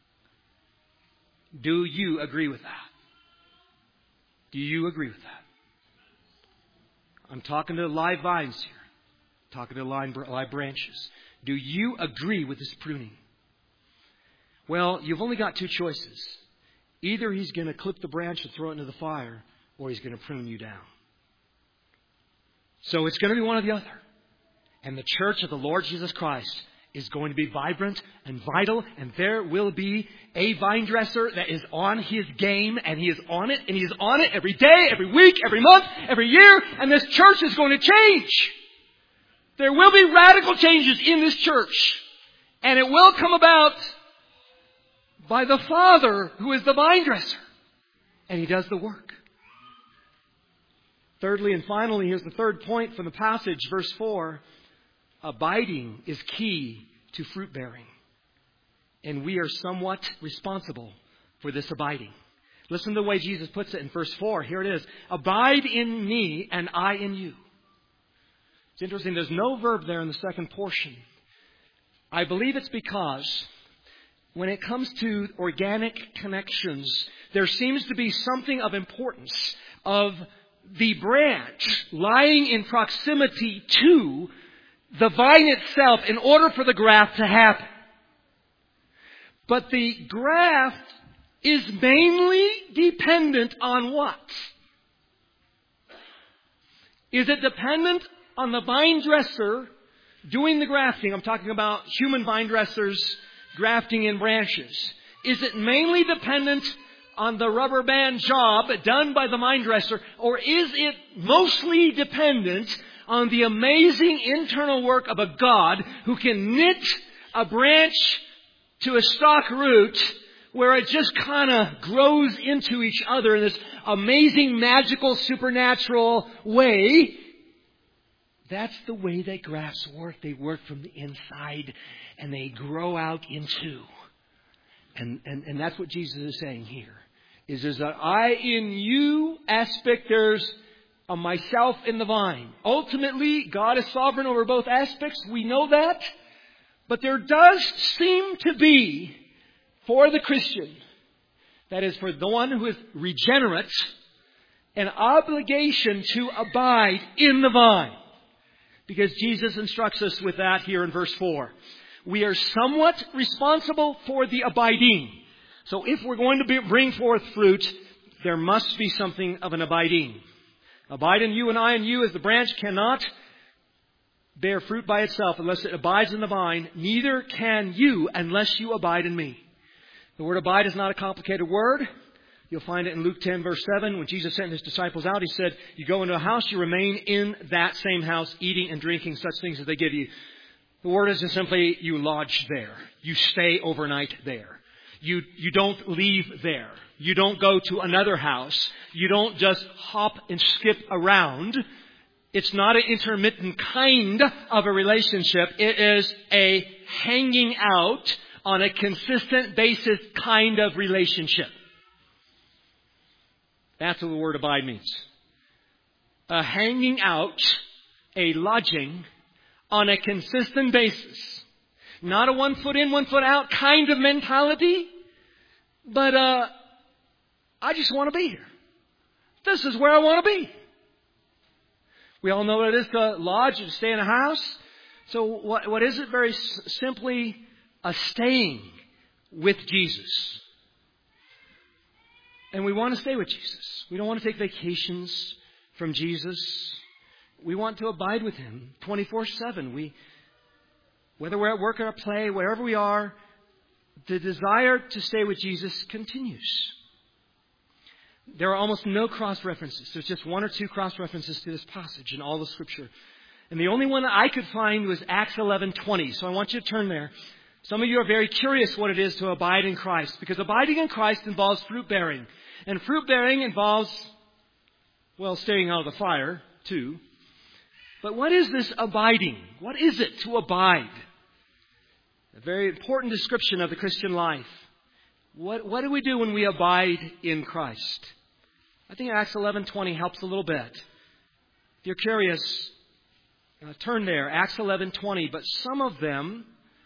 Do you agree with that? Do you agree with that? I'm talking to live vines here. I'm talking to live branches. Do you agree with this pruning? Well, you've only got 2 choices. Either He's going to clip the branch and throw it into the fire, or He's going to prune you down. So it's going to be one or the other. And the church of the Lord Jesus Christ is going to be vibrant and vital, and there will be a vine dresser that is on his game, and he is on it, and he is on it every day, every week, every month, every year, and this church is going to change. There will be radical changes in this church, and it will come about by the Father who is the vine dresser, and He does the work. Thirdly and finally, here's the third point from the passage, verse 4. Abiding is key to fruit bearing. And we are somewhat responsible for this abiding. Listen to the way Jesus puts it in verse 4. Here it is. Abide in me and I in you. It's interesting. There's no verb there in the second portion. I believe it's because when it comes to organic connections, there seems to be something of importance of the branch lying in proximity to the vine itself in order for the graft to happen. But the graft is mainly dependent on what? Is it dependent on the vine dresser doing the grafting? I'm talking about human vine dressers grafting in branches. Is it mainly dependent on the rubber band job done by the vine dresser, or is it mostly dependent on the amazing internal work of a God who can knit a branch to a stalk root where it just kind of grows into each other in this amazing, magical, supernatural way? That's the way that grafts work. They work from the inside and they grow out into. And that's what Jesus is saying here. Is there's an I in you aspect. There's a myself in the vine. Ultimately, God is sovereign over both aspects. We know that. But there does seem to be, for the Christian, that is for the one who is regenerate, an obligation to abide in the vine. Because Jesus instructs us with that here in verse 4. We are somewhat responsible for the abiding. So if we're going to bring forth fruit, there must be something of an abiding. Abide in you and I in you, as the branch cannot bear fruit by itself unless it abides in the vine. Neither can you unless you abide in me. The word abide is not a complicated word. You'll find it in Luke 10 verse 7. When Jesus sent His disciples out, He said, you go into a house, you remain in that same house, eating and drinking such things as they give you. The word is just simply, you lodge there. You stay overnight there. You don't leave there. You don't go to another house. You don't just hop and skip around. It's not an intermittent kind of a relationship. It is a hanging out on a consistent basis kind of relationship. That's what the word abide means. A hanging out, a lodging on a consistent basis. Not a 1 foot in, 1 foot out kind of mentality. But I just want to be here. This is where I want to be. We all know what it is to lodge and stay in a house. So what is it? Very simply a staying with Jesus. And we want to stay with Jesus. We don't want to take vacations from Jesus. We want to abide with Him 24/7. Whether we're at work or at play, wherever we are, the desire to stay with Jesus continues. There are almost no cross-references. There's just 1 or 2 cross-references to this passage in all the Scripture. And the only one that I could find was Acts 11:20. So I want you to turn there. Some of you are very curious what it is to abide in Christ, because abiding in Christ involves fruit bearing. And fruit bearing involves, well, staying out of the fire, too. But what is this abiding? What is it to abide? A very important description of the Christian life. What do we do when we abide in Christ? I think Acts 11:20 helps a little bit. If you're curious, turn there, Acts 11:20. But some of them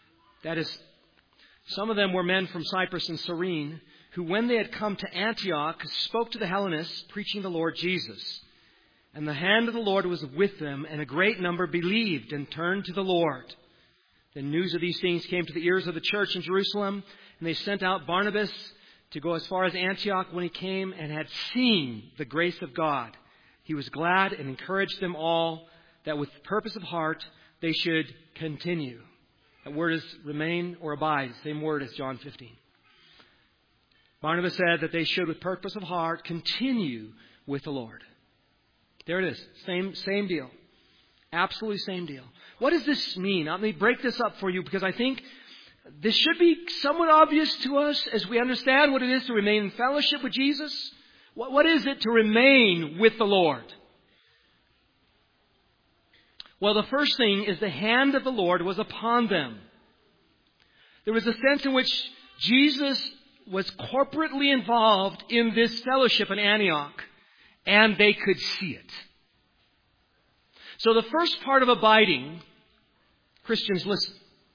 were men from Cyprus and Cyrene, who when they had come to Antioch, spoke to the Hellenists, preaching the Lord Jesus. And the hand of the Lord was with them, and a great number believed and turned to the Lord. The news of these things came to the ears of the church in Jerusalem, and they sent out Barnabas to go as far as Antioch when he came and had seen the grace of God. He was glad and encouraged them all that with purpose of heart they should continue. That word is remain or abide, same word as John 15. Barnabas said that they should with purpose of heart continue with the Lord. There it is. Same deal. Absolutely same deal. What does this mean? Let me break this up for you because I think this should be somewhat obvious to us as we understand what it is to remain in fellowship with Jesus. What is it to remain with the Lord? Well, the first thing is the hand of the Lord was upon them. There was a sense in which Jesus was corporately involved in this fellowship in Antioch, and they could see it. So the first part of abiding, Christians, listen.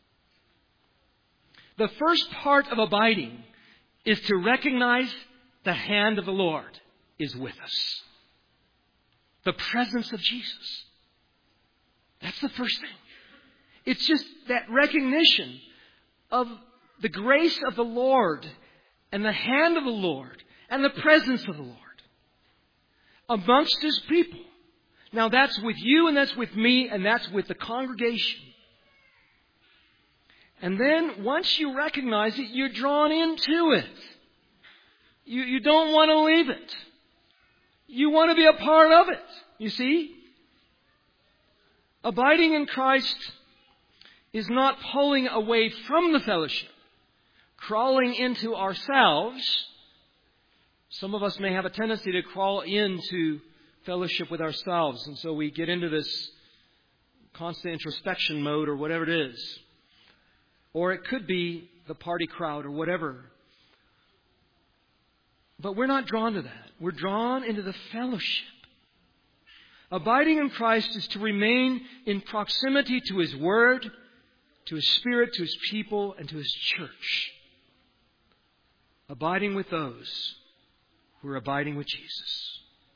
The first part of abiding is to recognize the hand of the Lord is with us. The presence of Jesus. That's the first thing. It's just that recognition of the grace of the Lord and the hand of the Lord and the presence of the Lord amongst His people. Now that's with you and that's with me and that's with the congregation. And then once you recognize it, you're drawn into it. You don't want to leave it. You want to be a part of it. You see? Abiding in Christ is not pulling away from the fellowship, crawling into ourselves. Some of us may have a tendency to crawl into fellowship with ourselves, and so we get into this constant introspection mode or whatever it is. Or it could be the party crowd or whatever. But we're not drawn to that. We're drawn into the fellowship. Abiding in Christ is to remain in proximity to His Word, to His Spirit, to His people, and to His church. Abiding with those who are abiding with Jesus.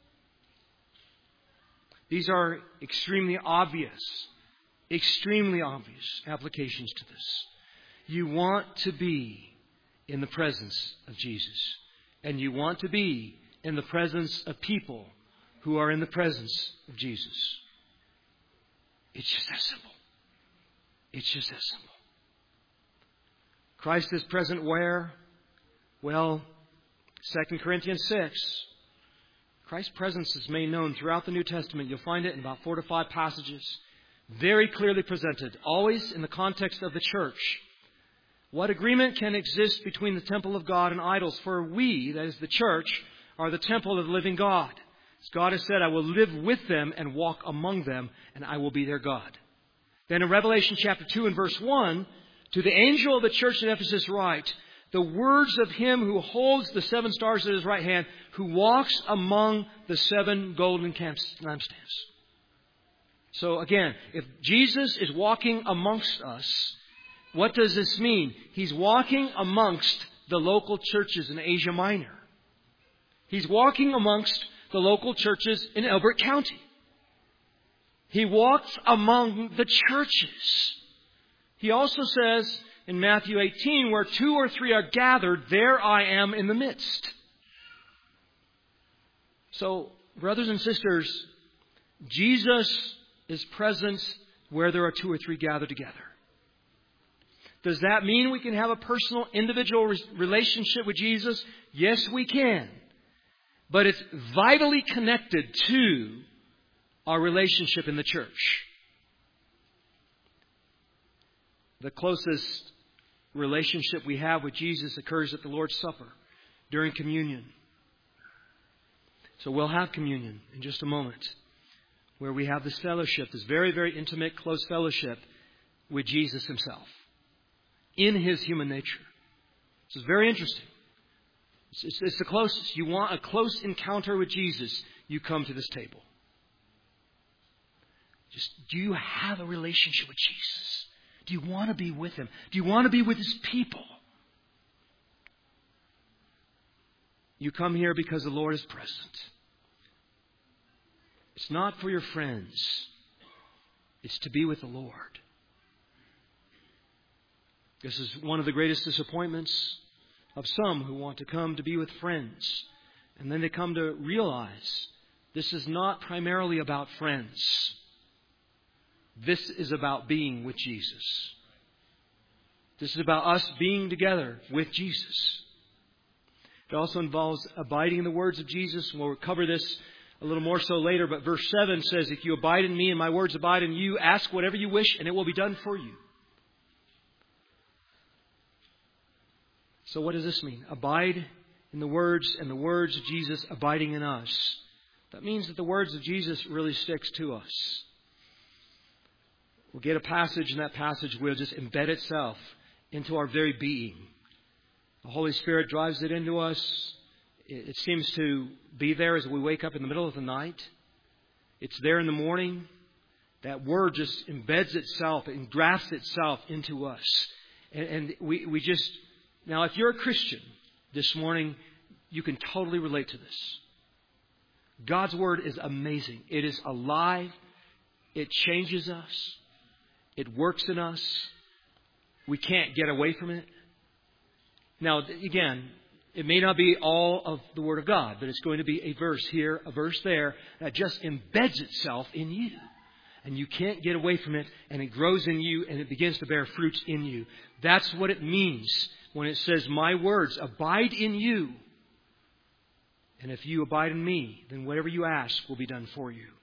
These are extremely obvious applications to this. You want to be in the presence of Jesus. And you want to be in the presence of people who are in the presence of Jesus. It's just that simple. It's just that simple. Christ is present where? Well, 2 Corinthians 6. Christ's presence is made known throughout the New Testament. You'll find it in about 4 to 5 passages. Very clearly presented. Always in the context of the church. What agreement can exist between the temple of God and idols? For we, that is the church, are the temple of the living God. As God has said, I will live with them and walk among them, and I will be their God. Then in Revelation chapter 2 and verse 1, to the angel of the church at Ephesus write, the words of Him who holds the 7 stars at His right hand, who walks among the 7 golden lampstands. So again, if Jesus is walking amongst us, what does this mean? He's walking amongst the local churches in Asia Minor. He's walking amongst the local churches in Elbert County. He walks among the churches. He also says in Matthew 18, where 2 or 3 are gathered, there I am in the midst. So, brothers and sisters, Jesus is present where there are 2 or 3 gathered together. Does that mean we can have a personal, individual relationship with Jesus? Yes, we can. But it's vitally connected to our relationship in the church. The closest relationship we have with Jesus occurs at the Lord's Supper during communion. So we'll have communion in just a moment, where we have this fellowship, this very, very intimate, close fellowship with Jesus Himself in His human nature. This is very interesting. It's the closest. You want a close encounter with Jesus, you come to this table. Just, do you have a relationship with Jesus? Do you want to be with Him? Do you want to be with His people? You come here because the Lord is present. It's not for your friends. It's to be with the Lord. This is one of the greatest disappointments of some who want to come to be with friends. And then they come to realize this is not primarily about friends. This is about being with Jesus. This is about us being together with Jesus. It also involves abiding in the words of Jesus. We'll cover this a little more so later, but verse 7 says, if you abide in me and my words abide in you, ask whatever you wish and it will be done for you. So what does this mean? Abide in the words and the words of Jesus abiding in us. That means that the words of Jesus really sticks to us. We'll get a passage, and that passage will just embed itself into our very being. The Holy Spirit drives it into us. It seems to be there as we wake up in the middle of the night. It's there in the morning. That word just embeds itself and grafts itself into us. And we just... Now, if you're a Christian this morning, you can totally relate to this. God's Word is amazing. It is alive. It changes us. It works in us. We can't get away from it. Now, again, it may not be all of the Word of God, but it's going to be a verse here, a verse there, that just embeds itself in you. And you can't get away from it, and it grows in you, and it begins to bear fruits in you. That's what it means when it says, my words abide in you. And if you abide in me, then whatever you ask will be done for you.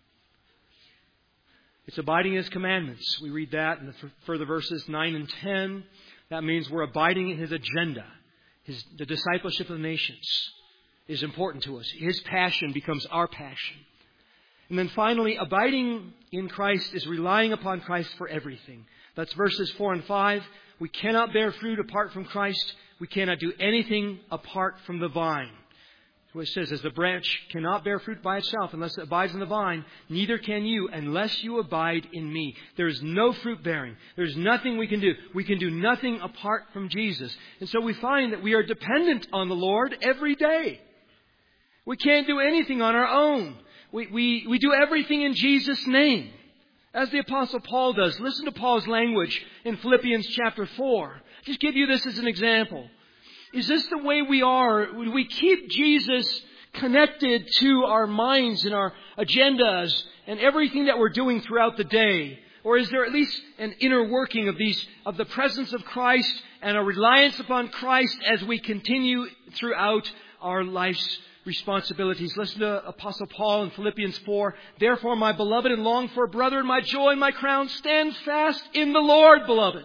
It's abiding in His commandments. We read that in the further verses 9 and 10. That means we're abiding in His agenda. The discipleship of the nations is important to us. His passion becomes our passion. And then finally, abiding in Christ is relying upon Christ for everything. That's verses 4 and 5. We cannot bear fruit apart from Christ. We cannot do anything apart from the vine. So it says, as the branch cannot bear fruit by itself unless it abides in the vine, neither can you unless you abide in me. There is no fruit bearing. There's nothing we can do. We can do nothing apart from Jesus. And so we find that we are dependent on the Lord every day. We can't do anything on our own. We do everything in Jesus' name. As the Apostle Paul does. Listen to Paul's language in Philippians chapter 4. Just give you this as an example. Is this the way we are? Would we keep Jesus connected to our minds and our agendas and everything that we're doing throughout the day? Or is there at least an inner working of the presence of Christ and a reliance upon Christ as we continue throughout our life's responsibilities? Listen to Apostle Paul in Philippians 4. Therefore, my beloved and longed for brethren, my joy and my crown, stand fast in the Lord, beloved.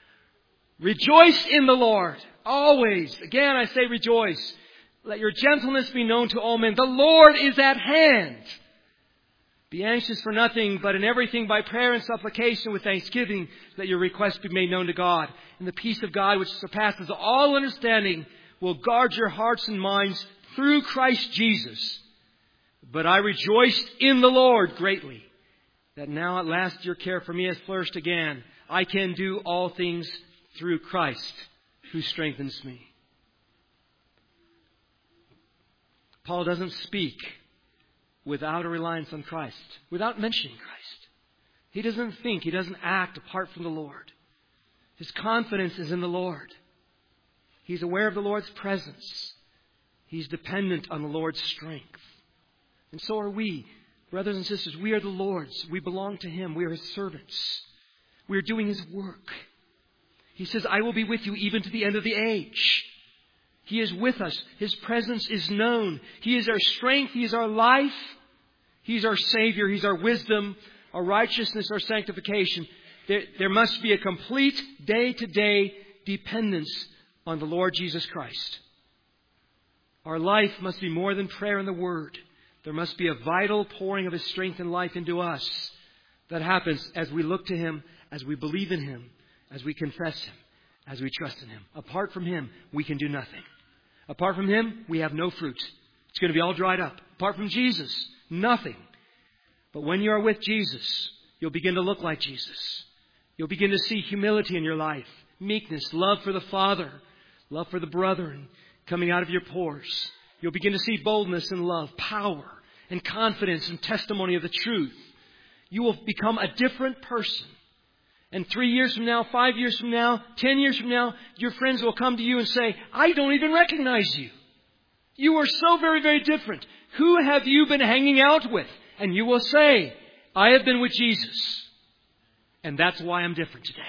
Rejoice in the Lord. Always. Again, I say rejoice. Let your gentleness be known to all men. The Lord is at hand. Be anxious for nothing, but in everything by prayer and supplication with thanksgiving, let your requests be made known to God. And the peace of God, which surpasses all understanding, will guard your hearts and minds through Christ Jesus. But I rejoiced in the Lord greatly, that now at last your care for me has flourished again. I can do all things through Christ, who strengthens me. Paul doesn't speak without a reliance on Christ, without mentioning Christ. He doesn't think, he doesn't act apart from the Lord. His confidence is in the Lord. He's aware of the Lord's presence. He's dependent on the Lord's strength. And so are we. Brothers and sisters, we are the Lord's. We belong to Him. We are His servants. We are doing His work. He says, I will be with you even to the end of the age. He is with us. His presence is known. He is our strength. He is our life. He's our Savior. He's our wisdom, our righteousness, our sanctification. There must be a complete day-to-day dependence on the Lord Jesus Christ. Our life must be more than prayer and the Word. There must be a vital pouring of His strength and life into us. That happens as we look to Him, as we believe in Him, as we confess Him, as we trust in Him. Apart from Him, we can do nothing. Apart from Him, we have no fruit. It's going to be all dried up. Apart from Jesus, nothing. But when you are with Jesus, you'll begin to look like Jesus. You'll begin to see humility in your life, meekness, love for the Father, love for the brethren coming out of your pores. You'll begin to see boldness and love, power and confidence and testimony of the truth. You will become a different person. And 3 years from now, 5 years from now, 10 years from now, your friends will come to you and say, I don't even recognize you. You are so very, very different. Who have you been hanging out with? And you will say, I have been with Jesus. And that's why I'm different today.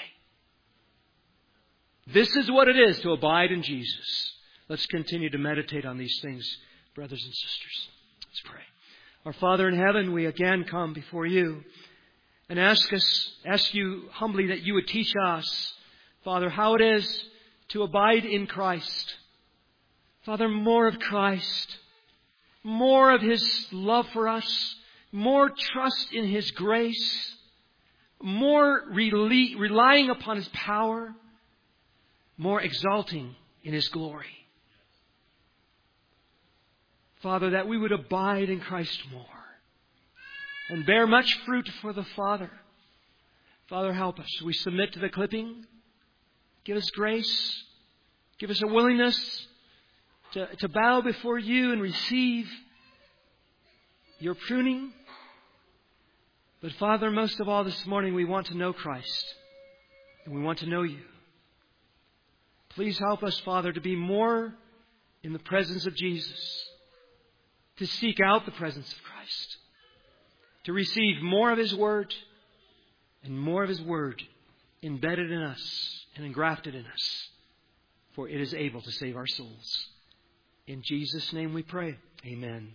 This is what it is to abide in Jesus. Let's continue to meditate on these things, brothers and sisters. Let's pray. Our Father in heaven, we again come before you and ask you humbly that you would teach us, Father, how it is to abide in Christ. Father, more of Christ, more of His love for us, more trust in His grace, more relying upon His power, more exalting in His glory. Father, that we would abide in Christ more and bear much fruit for the Father. Father, help us. We submit to the clipping. Give us grace. Give us a willingness to bow before you and receive your pruning. But Father, most of all this morning, we want to know Christ. And we want to know you. Please help us, Father, to be more in the presence of Jesus. To seek out the presence of Christ. To receive more of His Word. And more of His Word embedded in us and engrafted in us. For it is able to save our souls. In Jesus' name we pray. Amen.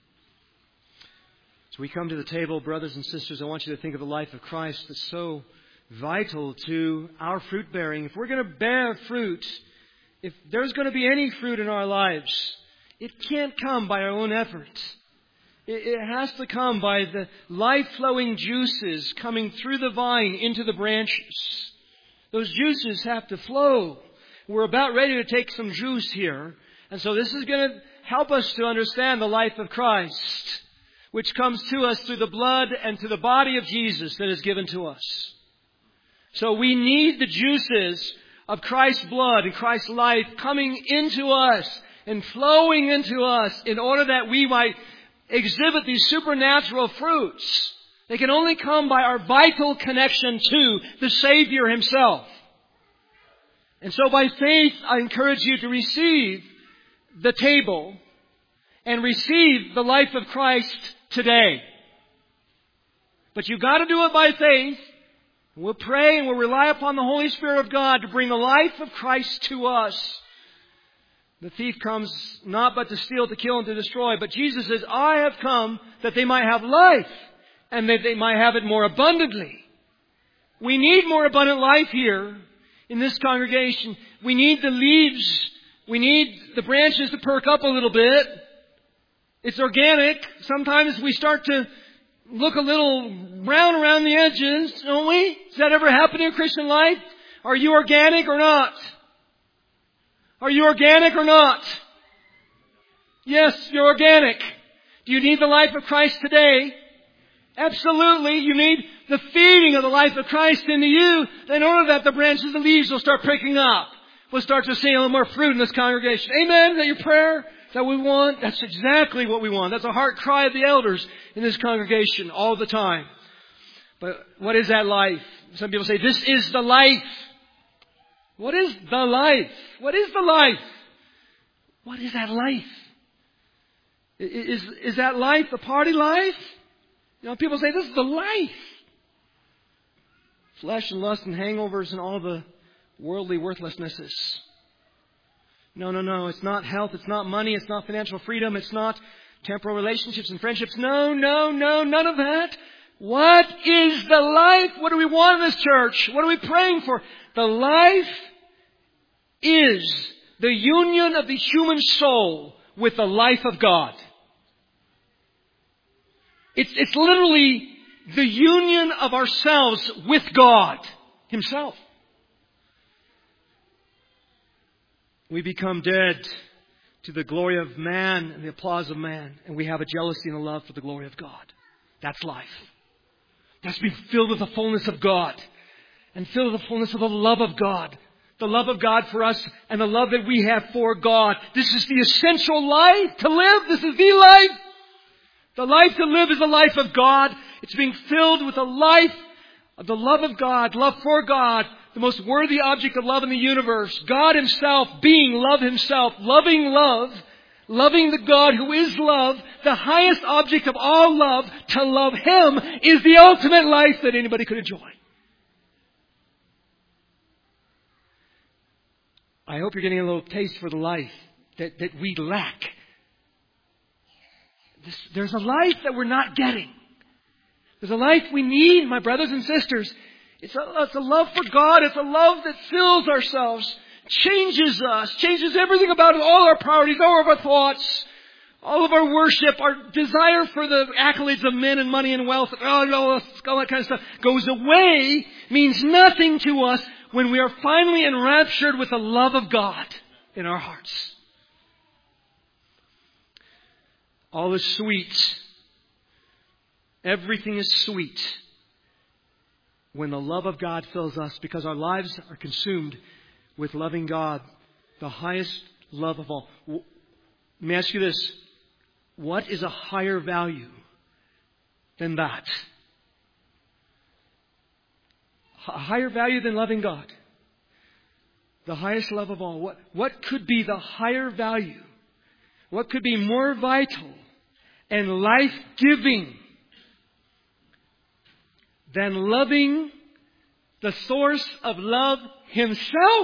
As we come to the table, brothers and sisters, I want you to think of the life of Christ that's so vital to our fruit bearing. If we're going to bear fruit, if there's going to be any fruit in our lives, it can't come by our own efforts. It has to come by the life-flowing juices coming through the vine into the branches. Those juices have to flow. We're about ready to take some juice here. And so this is going to help us to understand the life of Christ, which comes to us through the blood and through the body of Jesus that is given to us. So we need the juices of Christ's blood and Christ's life coming into us and flowing into us in order that we might exhibit these supernatural fruits. They can only come by our vital connection to the Savior Himself. And so by faith, I encourage you to receive the table and receive the life of Christ today. But you've got to do it by faith. We'll pray and we'll rely upon the Holy Spirit of God to bring the life of Christ to us. The thief comes not but to steal, to kill, and to destroy. But Jesus says, I have come that they might have life and that they might have it more abundantly. We need more abundant life here in this congregation. We need the leaves. We need the branches to perk up a little bit. It's organic. Sometimes we start to look a little brown around the edges, don't we? Does that ever happen in Christian life? Are you organic or not? Are you organic or not? Yes, you're organic. Do you need the life of Christ today? Absolutely. You need the feeding of the life of Christ into you in order that the branches and leaves will start pricking up. We'll start to see a little more fruit in this congregation. Amen? Is that your prayer? Is that what we want? That's exactly what we want. That's a heart cry of the elders in this congregation all the time. But what is that life? Some people say, this is the life. What is the life? What is the life? What is that life? Is that life a party life? You know, people say, this is the life. Flesh and lust and hangovers and all the worldly worthlessnesses. No. It's not health. It's not money. It's not financial freedom. It's not temporal relationships and friendships. No. None of that. What is the life? What do we want in this church? What are we praying for? The life is the union of the human soul with the life of God. It's literally the union of ourselves with God Himself. We become dead to the glory of man and the applause of man, and we have a jealousy and a love for the glory of God. That's life. That's being filled with the fullness of God and filled with the fullness of the love of God. The love of God for us and the love that we have for God. This is the essential life to live. This is the life. The life to live is the life of God. It's being filled with the life The love of God, love for God, the most worthy object of love in the universe. God Himself being love Himself, loving love, loving the God who is love, the highest object of all love, to love Him is the ultimate life that anybody could enjoy. I hope you're getting a little taste for the life that we lack. There's a life that we're not getting. There's a life we need, my brothers and sisters. It's a love for God. It's a love that fills ourselves, changes us, changes everything about us, all our priorities, all of our thoughts, all of our worship, our desire for the accolades of men and money and wealth, all that kind of stuff goes away, means nothing to us when we are finally enraptured with the love of God in our hearts. All is sweet. Everything is sweet when the love of God fills us, because our lives are consumed with loving God, the highest love of all. Let me ask you this. What is a higher value than that? A higher value than loving God. The highest love of all. What could be the higher value? What could be more vital and life-giving than loving the source of love Himself?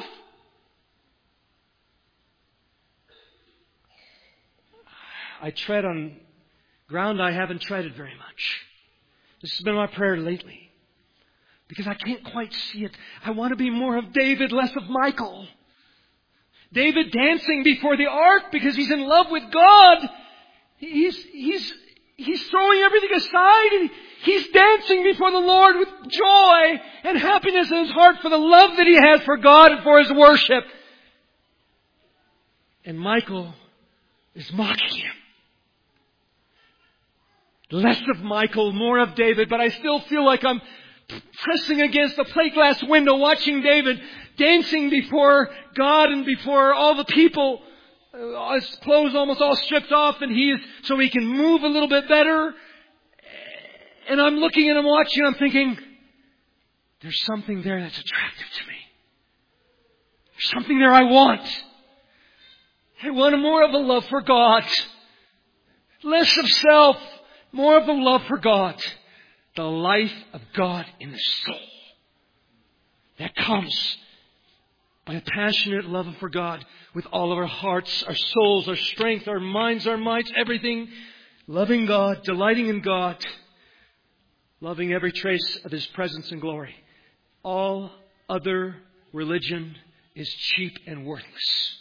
I tread on ground I haven't treaded very much. This has been my prayer lately, because I can't quite see it. I want to be more of David, less of Michal. David dancing before the ark because he's in love with God. He's throwing everything aside and he's dancing before the Lord with joy and happiness in his heart for the love that he has for God and for His worship. And Michal is mocking him. Less of Michal, more of David, but I still feel like I'm pressing against the plate glass window, watching David dancing before God and before all the people. His clothes almost all stripped off, and so he can move a little bit better. And I'm looking at him, watching, I'm thinking, there's something there that's attractive to me. There's something there I want. I want more of a love for God. Less of self, more of a love for God. The life of God in the soul. That comes by a passionate love for God with all of our hearts, our souls, our strength, our minds, everything. Loving God, delighting in God, loving every trace of His presence and glory. All other religion is cheap and worthless.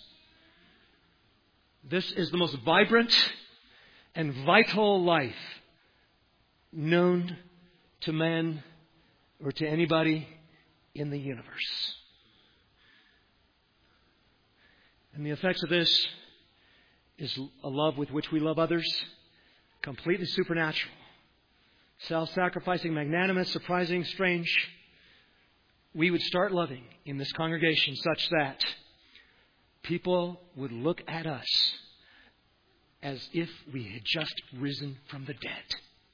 This is the most vibrant and vital life known to man or to anybody in the universe. And the effects of this is a love with which we love others, completely supernatural, self-sacrificing, magnanimous, surprising, strange. We would start loving in this congregation such that people would look at us as if we had just risen from the dead.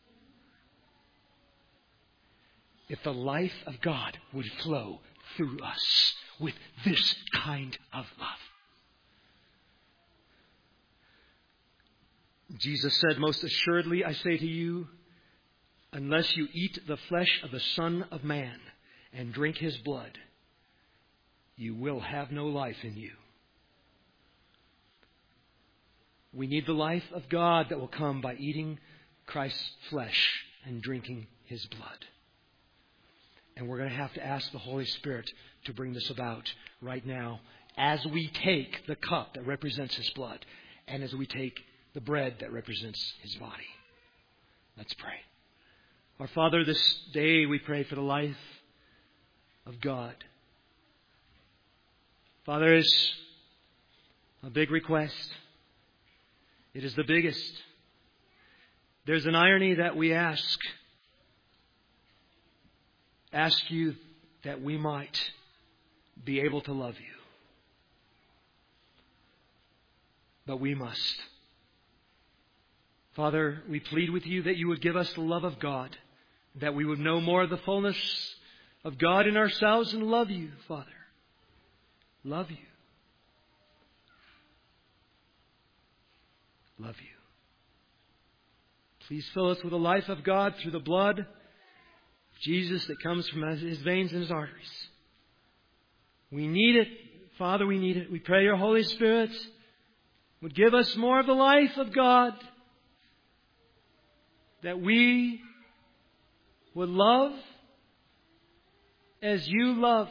If the life of God would flow through us with this kind of love. Jesus said, "Most assuredly I say to you, unless you eat the flesh of the Son of Man and drink His blood, you will have no life in you." We need the life of God that will come by eating Christ's flesh and drinking His blood. And we're going to have to ask the Holy Spirit to bring this about right now as we take the cup that represents His blood and as we take the bread that represents His body. Let's pray. Our Father, this day we pray for the life of God. Father, it's a big request. It is the biggest. There's an irony that we ask you that we might be able to love you. But we must. Father, we plead with you that you would give us the love of God, that we would know more of the fullness of God in ourselves and love You, Father. Love You. Love You. Please fill us with the life of God through the blood of Jesus that comes from His veins and His arteries. We need it. Father, we need it. We pray Your Holy Spirit would give us more of the life of God, that we would love as You love.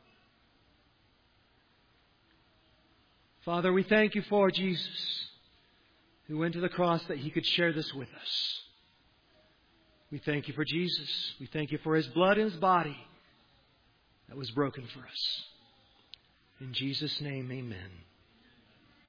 Father, we thank You for Jesus, who went to the cross that He could share this with us. We thank You for Jesus. We thank You for His blood and His body that was broken for us. In Jesus' name, amen.